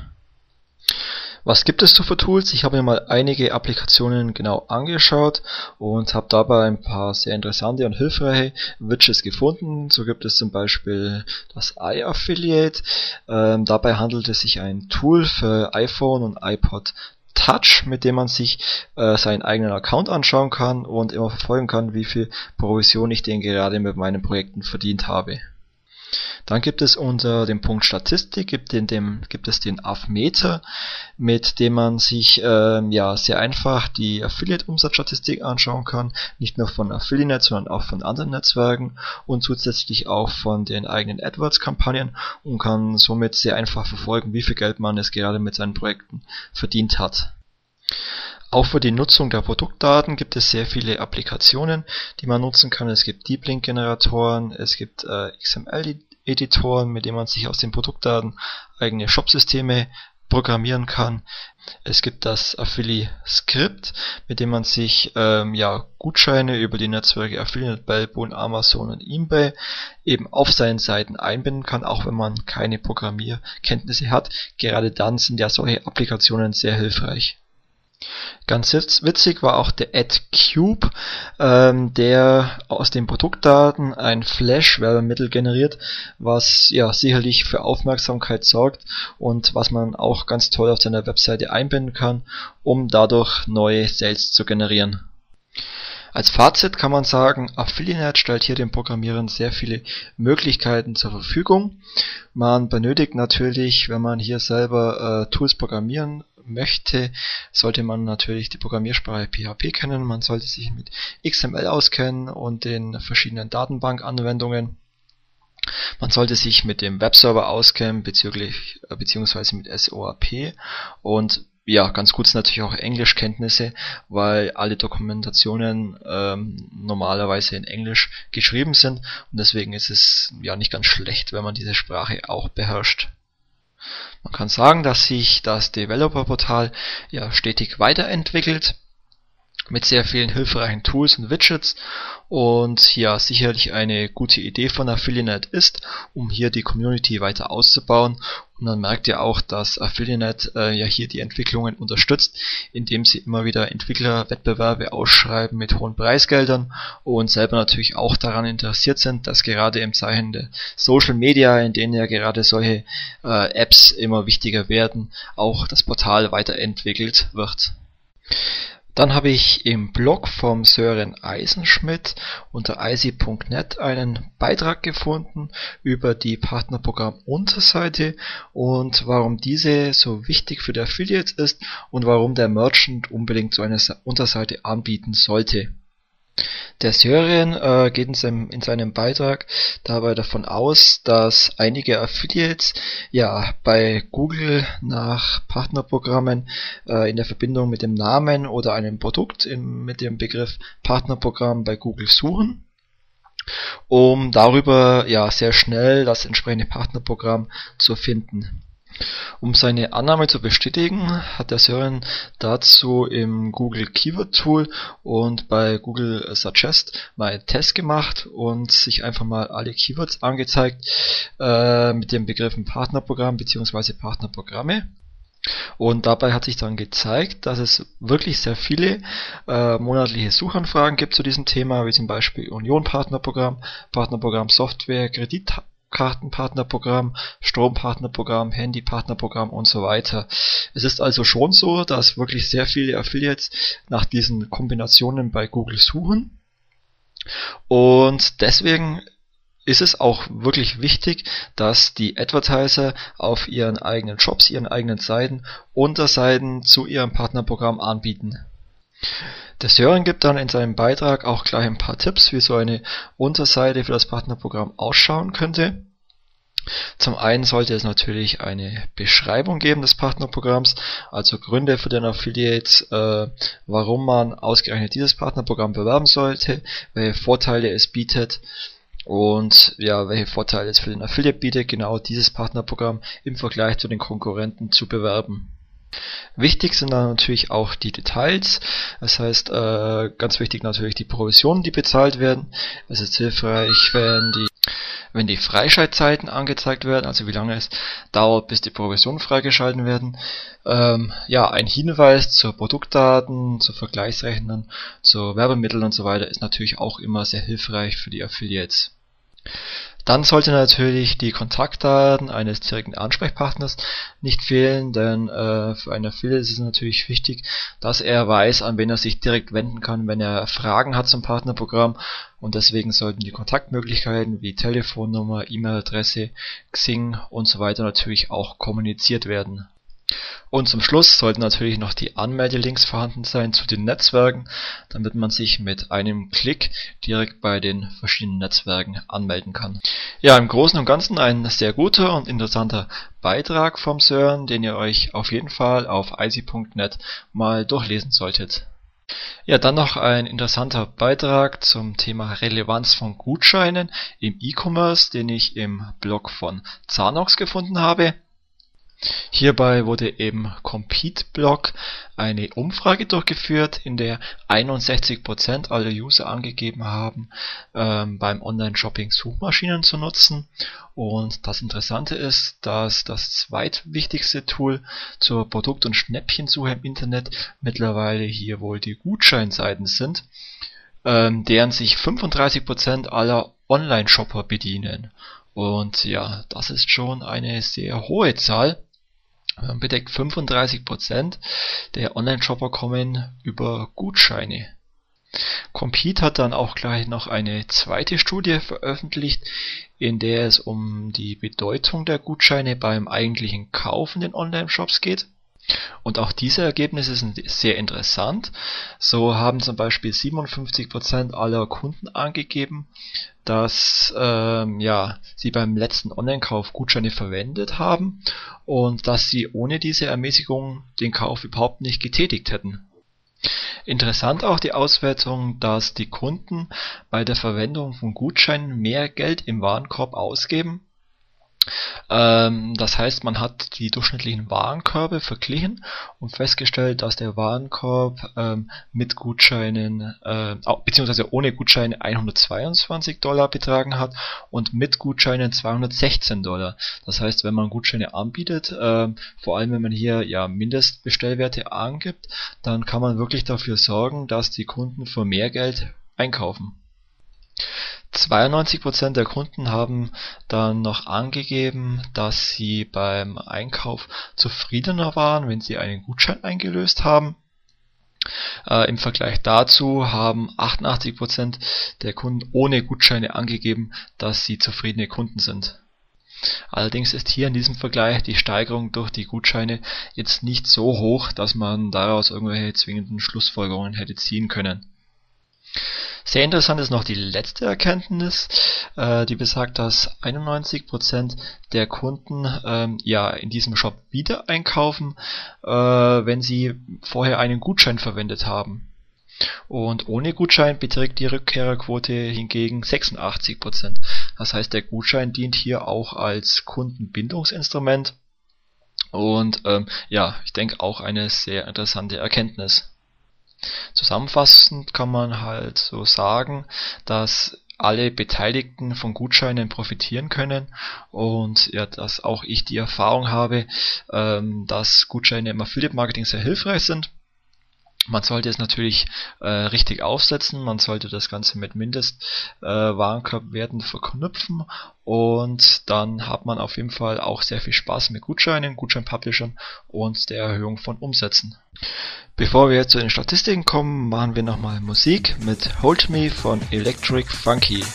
Speaker 3: Was gibt es so für Tools? Ich habe mir mal einige Applikationen genau angeschaut und habe dabei ein paar sehr interessante und hilfreiche Widgets gefunden. So gibt es zum Beispiel das iAffiliate. Ähm, dabei handelt es sich ein Tool für iPhone und iPod Touch, mit dem man sich äh, seinen eigenen Account anschauen kann und immer verfolgen kann, wie viel Provision ich denn gerade mit meinen Projekten verdient habe. Dann gibt es unter dem Punkt Statistik gibt, in dem, gibt es den Affmeter, mit dem man sich ähm, ja sehr einfach die Affiliate-Umsatzstatistik anschauen kann, nicht nur von Affiliate, sondern auch von anderen Netzwerken und zusätzlich auch von den eigenen AdWords-Kampagnen und kann somit sehr einfach verfolgen, wie viel Geld man es gerade mit seinen Projekten verdient hat. Auch für die Nutzung der Produktdaten gibt es sehr viele Applikationen, die man nutzen kann. Es gibt Deep Link Generatoren, es gibt äh, X M L-Editoren, mit denen man sich aus den Produktdaten eigene Shopsysteme programmieren kann. Es gibt das Affili-Skript, mit dem man sich ähm, ja, Gutscheine über die Netzwerke Affiliate, Baelbone, Amazon und eBay eben auf seinen Seiten einbinden kann, auch wenn man keine Programmierkenntnisse hat. Gerade dann sind ja solche Applikationen sehr hilfreich. Ganz witzig war auch der AdCube, ähm, der aus den Produktdaten ein Flash-Werbemittel generiert, was ja sicherlich für Aufmerksamkeit sorgt und was man auch ganz toll auf seiner Webseite einbinden kann, um dadurch neue Sales zu generieren. Als Fazit kann man sagen, Affiliate stellt hier den Programmierern sehr viele Möglichkeiten zur Verfügung. Man benötigt natürlich, wenn man hier selber äh, Tools programmieren möchte, sollte man natürlich die Programmiersprache P H P kennen, man sollte sich mit X M L auskennen und den verschiedenen Datenbankanwendungen. Man sollte sich mit dem Webserver auskennen, bezüglich, äh, beziehungsweise mit S O A P, und ja, ganz gut sind natürlich auch Englischkenntnisse, weil alle Dokumentationen ähm, normalerweise in Englisch geschrieben sind und deswegen ist es ja nicht ganz schlecht, wenn man diese Sprache auch beherrscht. Man kann sagen, dass sich das Developer-Portal ja stetig weiterentwickelt mit sehr vielen hilfreichen Tools und Widgets und ja sicherlich eine gute Idee von Affiliate ist, um hier die Community weiter auszubauen. Und man merkt ja auch, dass Affiliate äh, ja hier die Entwicklungen unterstützt, indem sie immer wieder Entwicklerwettbewerbe ausschreiben mit hohen Preisgeldern und selber natürlich auch daran interessiert sind, dass gerade im Zeichen der Social Media, in denen ja gerade solche äh, Apps immer wichtiger werden, auch das Portal weiterentwickelt wird. Dann habe ich im Blog vom Sören Eisenschmidt unter eisi punkt net einen Beitrag gefunden über die Partnerprogramm-Unterseite und warum diese so wichtig für die Affiliates ist und warum der Merchant unbedingt so eine Unterseite anbieten sollte. Der Sören äh, geht in seinem, in seinem Beitrag dabei davon aus, dass einige Affiliates ja bei Google nach Partnerprogrammen äh, in der Verbindung mit dem Namen oder einem Produkt in, mit dem Begriff Partnerprogramm bei Google suchen, um darüber ja sehr schnell das entsprechende Partnerprogramm zu finden. Um seine Annahme zu bestätigen, hat der Sören dazu im Google Keyword Tool und bei Google Suggest mal einen Test gemacht und sich einfach mal alle Keywords angezeigt äh, mit den Begriffen Partnerprogramm bzw. Partnerprogramme. Und dabei hat sich dann gezeigt, dass es wirklich sehr viele äh, monatliche Suchanfragen gibt zu diesem Thema, wie zum Beispiel Union Partnerprogramm, Partnerprogramm Software, Kredit Kartenpartnerprogramm, Strompartnerprogramm, Handypartnerprogramm und so weiter. Es ist also schon so, dass wirklich sehr viele Affiliates nach diesen Kombinationen bei Google suchen und deswegen ist es auch wirklich wichtig, dass die Advertiser auf ihren eigenen Shops, ihren eigenen Seiten Unterseiten zu ihrem Partnerprogramm anbieten. Der Sören gibt dann in seinem Beitrag auch gleich ein paar Tipps, wie so eine Unterseite für das Partnerprogramm ausschauen könnte. Zum einen sollte es natürlich eine Beschreibung geben des Partnerprogramms, also Gründe für den Affiliate, äh, warum man ausgerechnet dieses Partnerprogramm bewerben sollte, welche Vorteile es bietet und ja, welche Vorteile es für den Affiliate bietet, genau dieses Partnerprogramm im Vergleich zu den Konkurrenten zu bewerben. Wichtig sind dann natürlich auch die Details, das heißt äh, ganz wichtig natürlich die Provisionen, die bezahlt werden. Es ist hilfreich, wenn die wenn die Freischaltzeiten angezeigt werden, also wie lange es dauert, bis die Provisionen freigeschalten werden. Ähm, ja, ein Hinweis zu Produktdaten, zu Vergleichsrechnern, zu Werbemitteln und so weiter ist natürlich auch immer sehr hilfreich für die Affiliates. Dann sollte natürlich die Kontaktdaten eines direkten Ansprechpartners nicht fehlen, denn äh, für einen Affiliate ist es natürlich wichtig, dass er weiß, an wen er sich direkt wenden kann, wenn er Fragen hat zum Partnerprogramm, und deswegen sollten die Kontaktmöglichkeiten wie Telefonnummer, E-Mail-Adresse, Xing und so weiter natürlich auch kommuniziert werden. Und zum Schluss sollten natürlich noch die Anmeldelinks vorhanden sein zu den Netzwerken, damit man sich mit einem Klick direkt bei den verschiedenen Netzwerken anmelden kann. Ja, im Großen und Ganzen ein sehr guter und interessanter Beitrag vom Sören, den ihr euch auf jeden Fall auf eisi punkt net mal durchlesen solltet. Ja, dann noch ein interessanter Beitrag zum Thema Relevanz von Gutscheinen im E-Commerce, den ich im Blog von Zanox gefunden habe. Hierbei wurde im Compete-Blog eine Umfrage durchgeführt, in der einundsechzig Prozent aller User angegeben haben, ähm, beim Online-Shopping Suchmaschinen zu nutzen. Und das Interessante ist, dass das zweitwichtigste Tool zur Produkt- und Schnäppchensuche im Internet mittlerweile hier wohl die Gutscheinseiten sind, ähm, deren sich fünfunddreißig Prozent aller Online-Shopper bedienen. Und ja, das ist schon eine sehr hohe Zahl. Man bedeckt fünfunddreißig Prozent der Online-Shopper kommen über Gutscheine. Compete hat dann auch gleich noch eine zweite Studie veröffentlicht, in der es um die Bedeutung der Gutscheine beim eigentlichen Kauf in den Online-Shops geht. Und auch diese Ergebnisse sind sehr interessant. So haben zum Beispiel siebenundfünfzig Prozent aller Kunden angegeben, dass ähm, ja, sie beim letzten Online-Kauf Gutscheine verwendet haben und dass sie ohne diese Ermäßigung den Kauf überhaupt nicht getätigt hätten. Interessant auch die Auswertung, dass die Kunden bei der Verwendung von Gutscheinen mehr Geld im Warenkorb ausgeben. Ähm, das heißt, man hat die durchschnittlichen Warenkörbe verglichen und festgestellt, dass der Warenkorb ähm, mit Gutscheinen, äh, beziehungsweise ohne Gutscheine hundertzweiundzwanzig Dollar betragen hat und mit Gutscheinen zweihundertsechzehn Dollar. Das heißt, wenn man Gutscheine anbietet, äh, vor allem wenn man hier ja Mindestbestellwerte angibt, dann kann man wirklich dafür sorgen, dass die Kunden für mehr Geld einkaufen. zweiundneunzig Prozent der Kunden haben dann noch angegeben, dass sie beim Einkauf zufriedener waren, wenn sie einen Gutschein eingelöst haben. Äh, Im Vergleich dazu haben achtundachtzig Prozent der Kunden ohne Gutscheine angegeben, dass sie zufriedene Kunden sind. Allerdings ist hier in diesem Vergleich die Steigerung durch die Gutscheine jetzt nicht so hoch, dass man daraus irgendwelche zwingenden Schlussfolgerungen hätte ziehen können. Sehr interessant ist noch die letzte Erkenntnis, äh, die besagt, dass einundneunzig Prozent der Kunden ähm, ja in diesem Shop wieder einkaufen, äh, wenn sie vorher einen Gutschein verwendet haben. Und ohne Gutschein beträgt die Rückkehrerquote hingegen sechsundachtzig Prozent. Das heißt, der Gutschein dient hier auch als Kundenbindungsinstrument und ähm, ja, ich denke auch eine sehr interessante Erkenntnis. Zusammenfassend kann man halt so sagen, dass alle Beteiligten von Gutscheinen profitieren können und ja, dass auch ich die Erfahrung habe, ähm, dass Gutscheine im Affiliate-Marketing sehr hilfreich sind. Man sollte es natürlich äh, richtig aufsetzen, man sollte das Ganze mit Mindest-Warenkorbwerten äh, verknüpfen und dann hat man auf jeden Fall auch sehr viel Spaß mit Gutscheinen, Gutschein-Publishern und der Erhöhung von Umsätzen. Bevor wir jetzt zu den Statistiken kommen, machen wir nochmal Musik mit Hold Me von Electric Funky.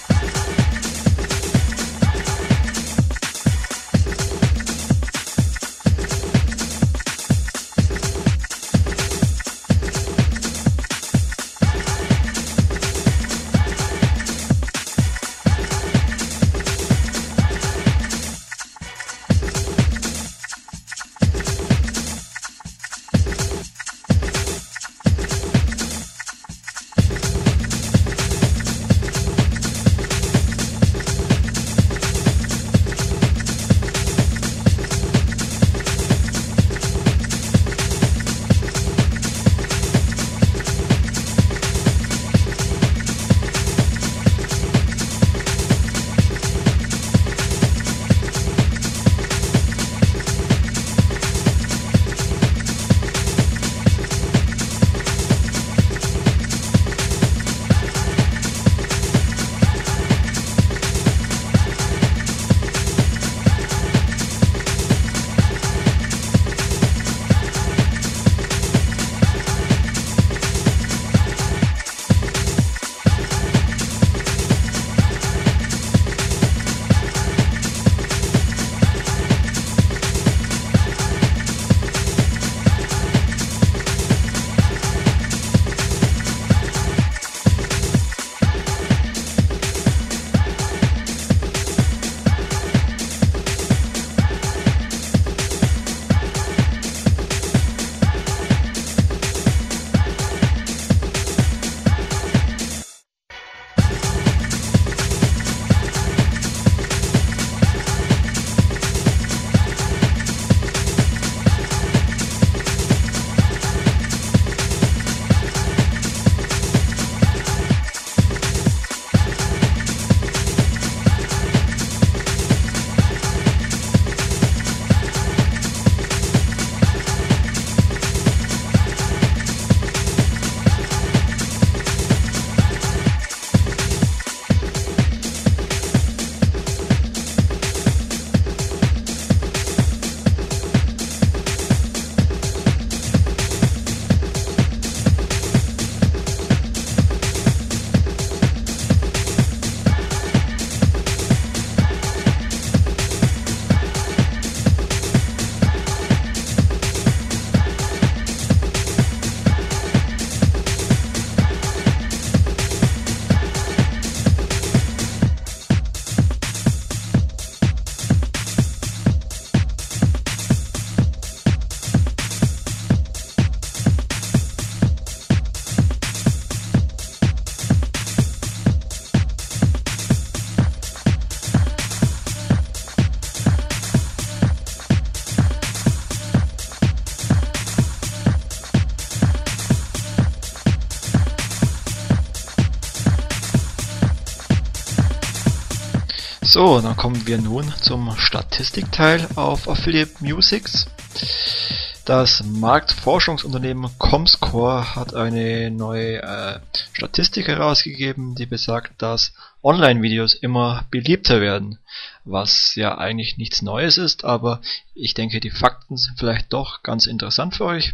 Speaker 3: So, dann kommen wir nun zum Statistikteil auf Affiliate Musics. Das Marktforschungsunternehmen Comscore hat eine neue äh, Statistik herausgegeben, die besagt, dass Online-Videos immer beliebter werden, was ja eigentlich nichts Neues ist, aber ich denke, die Fakten sind vielleicht doch ganz interessant für euch.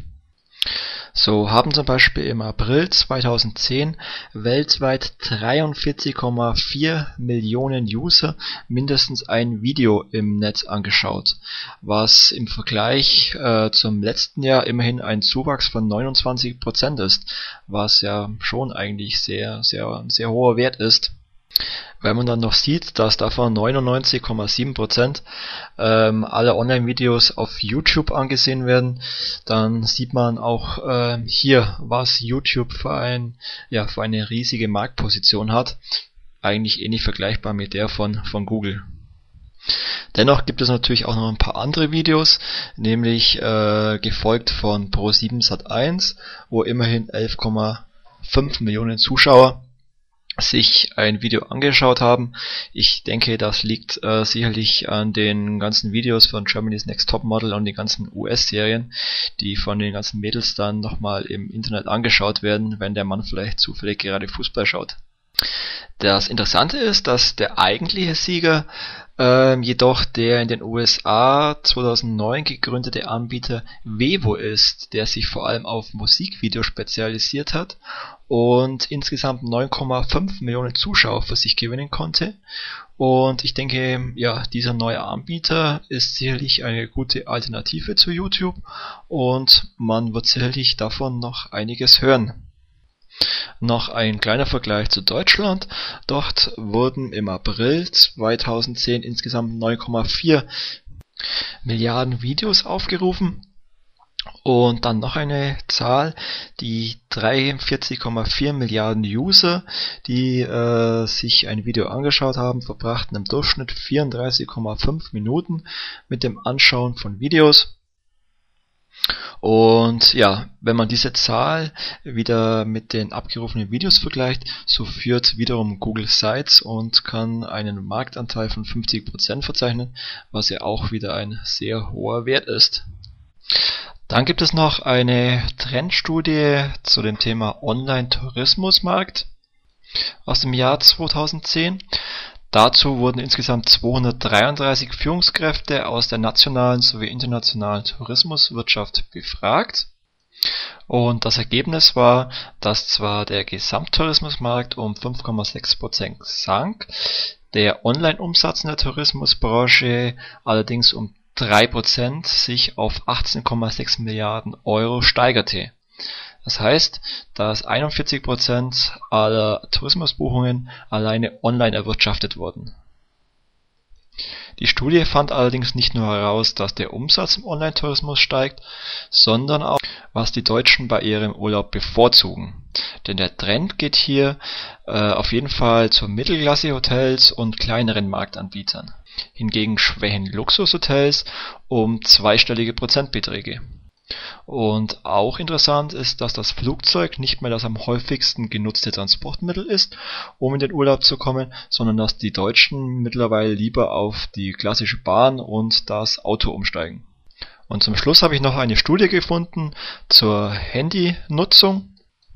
Speaker 3: So haben zum Beispiel im April zweitausendzehn weltweit dreiundvierzig Komma vier Millionen User mindestens ein Video im Netz angeschaut, was im Vergleich äh, zum letzten Jahr immerhin ein Zuwachs von neunundzwanzig Prozent ist, was ja schon eigentlich sehr, sehr, sehr hoher Wert ist. Wenn man dann noch sieht, dass davon neunundneunzig Komma sieben Prozent ähm, aller Online-Videos auf YouTube angesehen werden, dann sieht man auch äh, hier, was YouTube für, ein, ja, für eine riesige Marktposition hat. Eigentlich ähnlich vergleichbar mit der von, von Google. Dennoch gibt es natürlich auch noch ein paar andere Videos, nämlich äh, gefolgt von Pro sieben Sat eins, wo immerhin elf Komma fünf Millionen Zuschauer sich ein Video angeschaut haben. Ich denke, das liegt äh, sicherlich an den ganzen Videos von Germany's Next Topmodel und den ganzen U S-Serien, die von den ganzen Mädels dann nochmal im Internet angeschaut werden, wenn der Mann vielleicht zufällig gerade Fußball schaut. Das Interessante ist, dass der eigentliche Sieger ähm, jedoch der in den U S A zweitausendneun gegründete Anbieter Vevo ist, der sich vor allem auf Musikvideos spezialisiert hat und insgesamt neun Komma fünf Millionen Zuschauer für sich gewinnen konnte. Und ich denke, ja, dieser neue Anbieter ist sicherlich eine gute Alternative zu YouTube und man wird sicherlich davon noch einiges hören. Noch ein kleiner Vergleich zu Deutschland. Dort wurden im April zweitausendzehn insgesamt neun Komma vier Milliarden Videos aufgerufen. Und dann noch eine Zahl, die dreiundvierzig Komma vier Milliarden User, die äh, sich ein Video angeschaut haben, verbrachten im Durchschnitt vierunddreißig Komma fünf Minuten mit dem Anschauen von Videos. Und ja, wenn man diese Zahl wieder mit den abgerufenen Videos vergleicht, so führt wiederum Google Sites und kann einen Marktanteil von fünfzig Prozent verzeichnen, was ja auch wieder ein sehr hoher Wert ist. Dann gibt es noch eine Trendstudie zu dem Thema Online-Tourismusmarkt aus dem Jahr zweitausendzehn. Dazu wurden insgesamt zweihundertdreiunddreißig Führungskräfte aus der nationalen sowie internationalen Tourismuswirtschaft befragt. Und das Ergebnis war, dass zwar der Gesamttourismusmarkt um fünf Komma sechs Prozent sank, der Online-Umsatz in der Tourismusbranche allerdings um drei Prozent sich auf achtzehn Komma sechs Milliarden Euro steigerte. Das heißt, dass einundvierzig Prozent aller Tourismusbuchungen alleine online erwirtschaftet wurden. Die Studie fand allerdings nicht nur heraus, dass der Umsatz im Online-Tourismus steigt, sondern auch, was die Deutschen bei ihrem Urlaub bevorzugen. Denn der Trend geht hier äh, auf jeden Fall zu Mittelklasse-Hotels und kleineren Marktanbietern. Hingegen schwächen Luxushotels um zweistellige Prozentbeträge. Und auch interessant ist, dass das Flugzeug nicht mehr das am häufigsten genutzte Transportmittel ist, um in den Urlaub zu kommen, sondern dass die Deutschen mittlerweile lieber auf die klassische Bahn und das Auto umsteigen. Und zum Schluss habe ich noch eine Studie gefunden zur Handynutzung.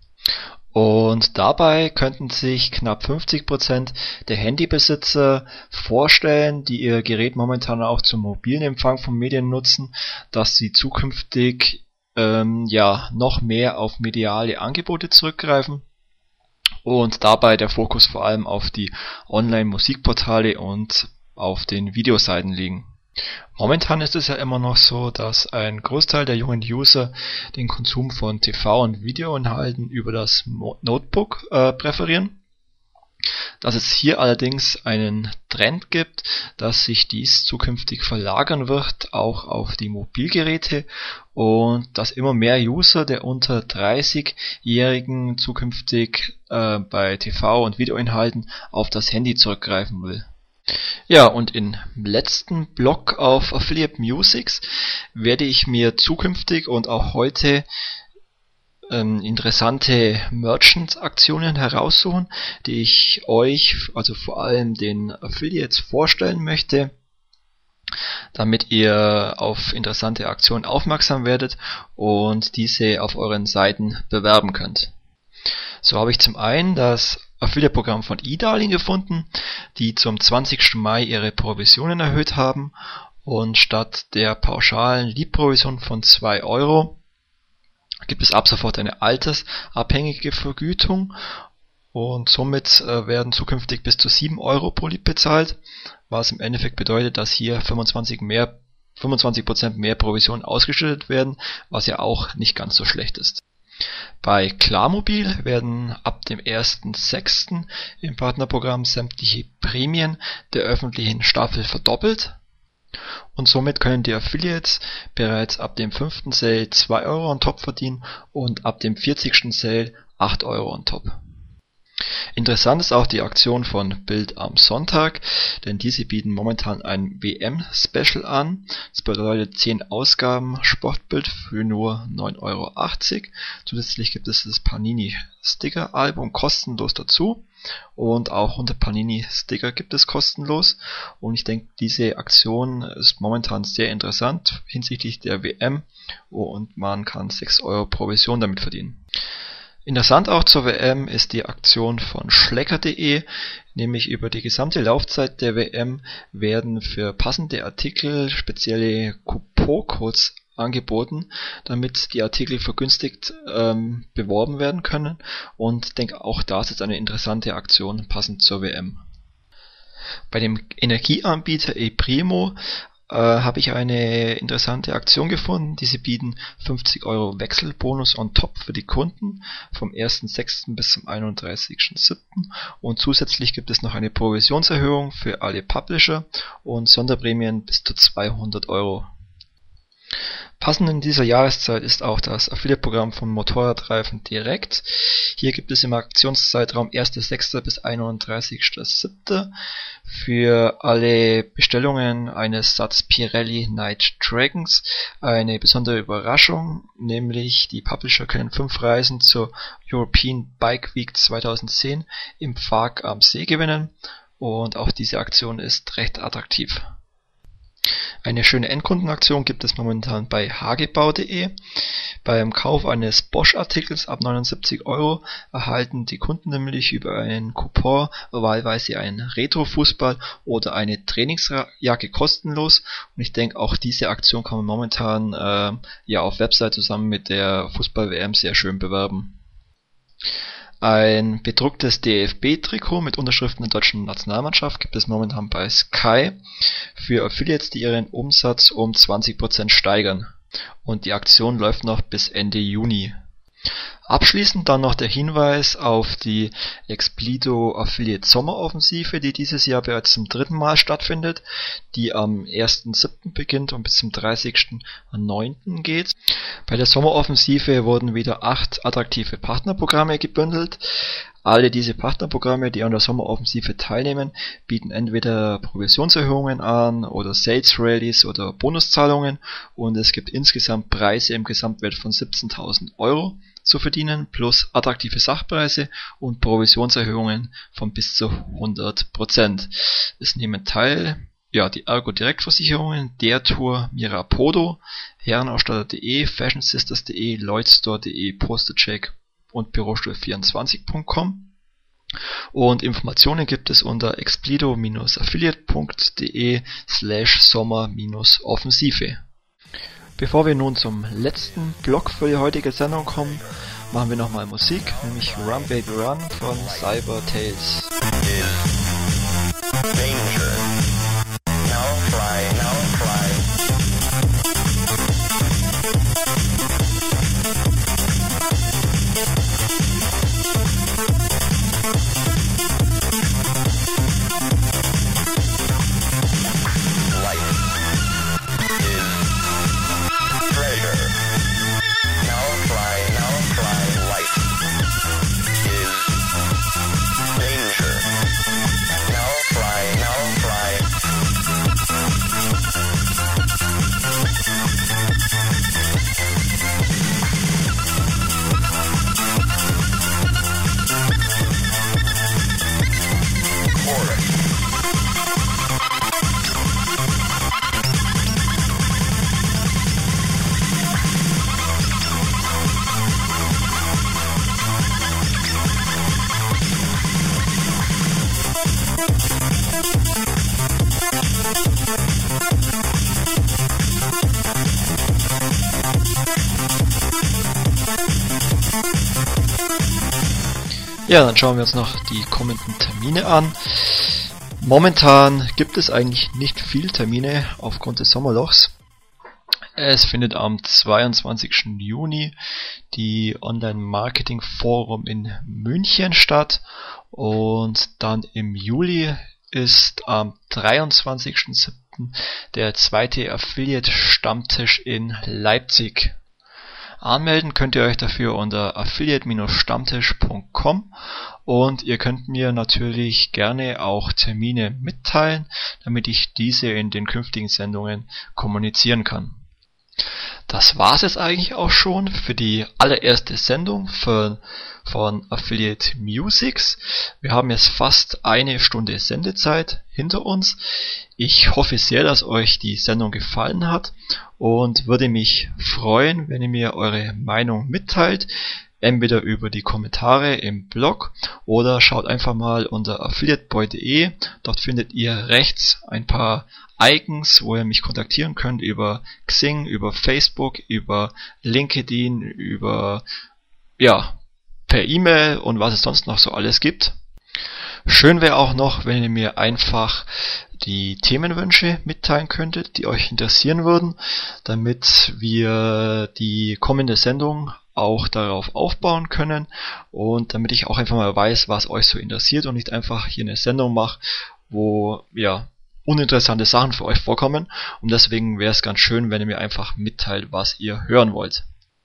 Speaker 3: Und dabei könnten sich knapp fünfzig Prozent der Handybesitzer vorstellen, die ihr Gerät momentan auch zum mobilen Empfang von Medien nutzen, dass sie zukünftig ähm, ja noch mehr auf mediale Angebote zurückgreifen und dabei der Fokus vor allem auf die Online-Musikportale und auf den Videoseiten liegen. Momentan ist es ja immer noch so, dass ein Großteil der jungen User den Konsum von T V- und Videoinhalten über das Notebook äh, präferieren. Dass es hier allerdings einen Trend gibt, dass sich dies zukünftig verlagern wird, auch auf die Mobilgeräte und dass immer mehr User der unter dreißigjährigen zukünftig äh, bei T V- und Videoinhalten auf das Handy zurückgreifen will. Ja, und im letzten Blog auf Affiliate Musics werde ich mir zukünftig und auch heute ähm, interessante Merchant-Aktionen heraussuchen, die ich euch, also vor allem den Affiliates, vorstellen möchte, damit ihr auf interessante Aktionen aufmerksam werdet und diese auf euren Seiten bewerben könnt. So habe ich zum einen das Affiliate-Programm von eDarling gefunden, die zum zwanzigsten Mai ihre Provisionen erhöht haben und statt der pauschalen Lead-Provision von zwei Euro gibt es ab sofort eine altersabhängige Vergütung und somit äh, werden zukünftig bis zu sieben Euro pro Lead bezahlt, was im Endeffekt bedeutet, dass hier fünfundzwanzig mehr, fünfundzwanzig Prozent mehr Provisionen ausgeschüttet werden, was ja auch nicht ganz so schlecht ist. Bei Klarmobil werden ab dem ersten sechsten im Partnerprogramm sämtliche Prämien der öffentlichen Staffel verdoppelt und somit können die Affiliates bereits ab dem fünften Sale zwei Euro on top verdienen und ab dem vierzigsten Sale acht Euro on top. Interessant ist auch die Aktion von Bild am Sonntag, denn diese bieten momentan ein W M-Special an. Das bedeutet zehn Ausgaben Sportbild für nur neun Euro achtzig. Zusätzlich gibt es das Panini Sticker Album kostenlos dazu und auch hundert Panini Sticker gibt es kostenlos. Und ich denke, diese Aktion ist momentan sehr interessant hinsichtlich der W M und man kann sechs Euro Provision damit verdienen. Interessant auch zur W M ist die Aktion von Schlecker punkt de, nämlich über die gesamte Laufzeit der W M werden für passende Artikel spezielle Couponcodes angeboten, damit die Artikel vergünstigt ähm, beworben werden können und ich denke auch das ist eine interessante Aktion passend zur W M. Bei dem Energieanbieter ePrimo äh, habe ich eine interessante Aktion gefunden. Diese bieten fünfzig Euro Wechselbonus on top für die Kunden vom ersten sechsten bis zum einunddreißigsten siebten und zusätzlich gibt es noch eine Provisionserhöhung für alle Publisher und Sonderprämien bis zu zweihundert Euro. Passend in dieser Jahreszeit ist auch das Affiliate-Programm von Motorradreifen Direkt. Hier gibt es im Aktionszeitraum erster sechster bis einunddreißigster siebter für alle Bestellungen eines Satz Pirelli Night Dragons eine besondere Überraschung, nämlich die Publisher können fünf Reisen zur European Bike Week zweitausendzehn im Pfag am See gewinnen und auch diese Aktion ist recht attraktiv. Eine schöne Endkundenaktion gibt es momentan bei hagebau punkt de. Beim Kauf eines Bosch-Artikels ab neunundsiebzig Euro erhalten die Kunden nämlich über einen Coupon wahlweise einen Retro-Fußball oder eine Trainingsjacke kostenlos. Und ich denke, auch diese Aktion kann man momentan äh, ja auf Website zusammen mit der Fußball-W M sehr schön bewerben. Ein bedrucktes D F B-Trikot mit Unterschriften der deutschen Nationalmannschaft gibt es momentan bei Sky für Affiliates, die ihren Umsatz um zwanzig Prozent steigern. Und die Aktion läuft noch bis Ende Juni. Abschließend dann noch der Hinweis auf die Explido Affiliate Sommeroffensive, die dieses Jahr bereits zum dritten Mal stattfindet, die am ersten siebten beginnt und bis zum dreißigsten neunten geht. Bei der Sommeroffensive wurden wieder acht attraktive Partnerprogramme gebündelt. Alle diese Partnerprogramme, die an der Sommeroffensive teilnehmen, bieten entweder Provisionserhöhungen an oder Sales Rallies oder Bonuszahlungen und es gibt insgesamt Preise im Gesamtwert von siebzehntausend Euro zu verdienen, plus attraktive Sachpreise und Provisionserhöhungen von bis zu hundert Prozent. Es nehmen teil ja, die Ergo Direktversicherungen, der Tour, Mirapodo, Herrenausstatter punkt de, Fashion Sisters punkt de, Lloydstore punkt de, Postercheck und Bürostuhl vierundzwanzig punkt com. Und Informationen gibt es unter explido-affiliate punkt de slash sommer-offensive. Bevor wir nun zum letzten Block für die heutige Sendung kommen, machen wir nochmal Musik, nämlich Run Baby Run von Cyber Tales.
Speaker 4: Danger. Now fly, now fly. Danger.
Speaker 3: Ja, dann schauen wir uns noch die kommenden Termine an. Momentan gibt es eigentlich nicht viel Termine aufgrund des Sommerlochs. Es findet am zweiundzwanzigsten Juni die Online-Marketing Forum in München statt und dann im Juli ist am dreiundzwanzigsten siebten der zweite Affiliate-Stammtisch in Leipzig. Anmelden könnt ihr euch dafür unter affiliate Stammtisch punkt com und ihr könnt mir natürlich gerne auch Termine mitteilen, damit ich diese in den künftigen Sendungen kommunizieren kann. Das war's jetzt eigentlich auch schon für die allererste Sendung von, von Affiliate Musics. Wir haben jetzt fast eine Stunde Sendezeit hinter uns. Ich hoffe sehr, dass euch die Sendung gefallen hat und würde mich freuen, wenn ihr mir eure Meinung mitteilt. Entweder über die Kommentare im Blog oder schaut einfach mal unter affiliateboy punkt de. Dort findet ihr rechts ein paar Icons, wo ihr mich kontaktieren könnt über Xing, über Facebook, über LinkedIn, über ja per E-Mail und was es sonst noch so alles gibt. Schön wäre auch noch, wenn ihr mir einfach die Themenwünsche mitteilen könntet, die euch interessieren würden, damit wir die kommende Sendung auch darauf aufbauen können und damit ich auch einfach mal weiß, was euch so interessiert und nicht einfach hier eine Sendung mache, wo ja uninteressante Sachen für euch vorkommen, und deswegen wäre es ganz schön, wenn ihr mir einfach mitteilt, was ihr hören wollt.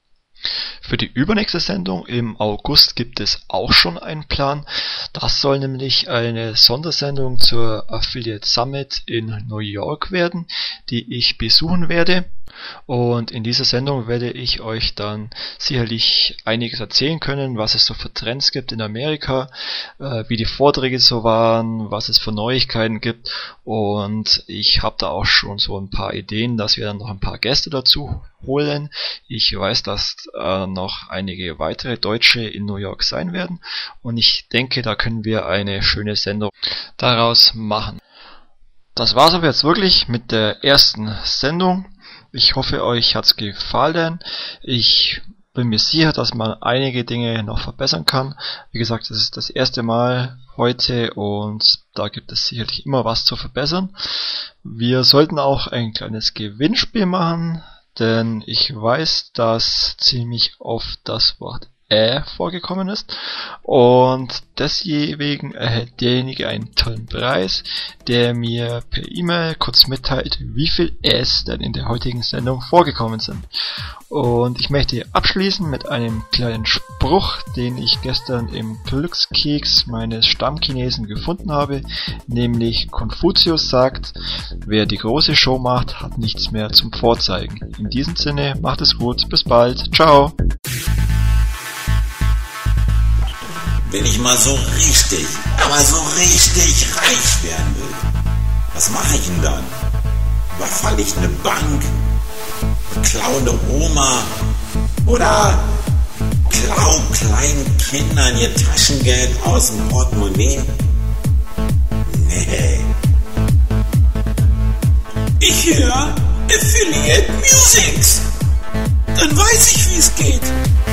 Speaker 3: Für die übernächste Sendung im August gibt es auch schon einen Plan. Das soll nämlich eine Sondersendung zur Affiliate Summit in New York werden, die ich besuchen werde. Und in dieser Sendung werde ich euch dann sicherlich einiges erzählen können, was es so für Trends gibt in Amerika, äh, wie die Vorträge so waren, was es für Neuigkeiten gibt. Und ich habe da auch schon so ein paar Ideen, dass wir dann noch ein paar Gäste dazu holen. Ich weiß, dass äh, noch einige weitere Deutsche in New York sein werden. Und ich denke, da können wir eine schöne Sendung daraus machen. Das war's aber jetzt wirklich mit der ersten Sendung. Ich hoffe, euch hat's gefallen. Ich bin mir sicher, dass man einige Dinge noch verbessern kann. Wie gesagt, das ist das erste Mal heute und da gibt es sicherlich immer was zu verbessern. Wir sollten auch ein kleines Gewinnspiel machen, denn ich weiß, dass ziemlich oft das Wort Äh vorgekommen ist und deswegen erhält derjenige einen tollen Preis, der mir per E-Mail kurz mitteilt, wie viel Äs denn in der heutigen Sendung vorgekommen sind. Und ich möchte abschließen mit einem kleinen Spruch, den ich gestern im Glückskeks meines Stammchinesen gefunden habe, nämlich Konfuzius sagt, wer die große Show macht, hat nichts mehr zum Vorzeigen. In diesem Sinne, macht es gut, bis bald, ciao!
Speaker 2: Wenn ich mal so richtig, aber so richtig reich werden will, was mache ich denn dann? Überfalle ich eine Bank? Klau eine Oma? Oder klau kleinen Kindern ihr Taschengeld aus dem Portemonnaie? Nee. Ich höre Affiliate Musics. Dann weiß ich, wie es geht.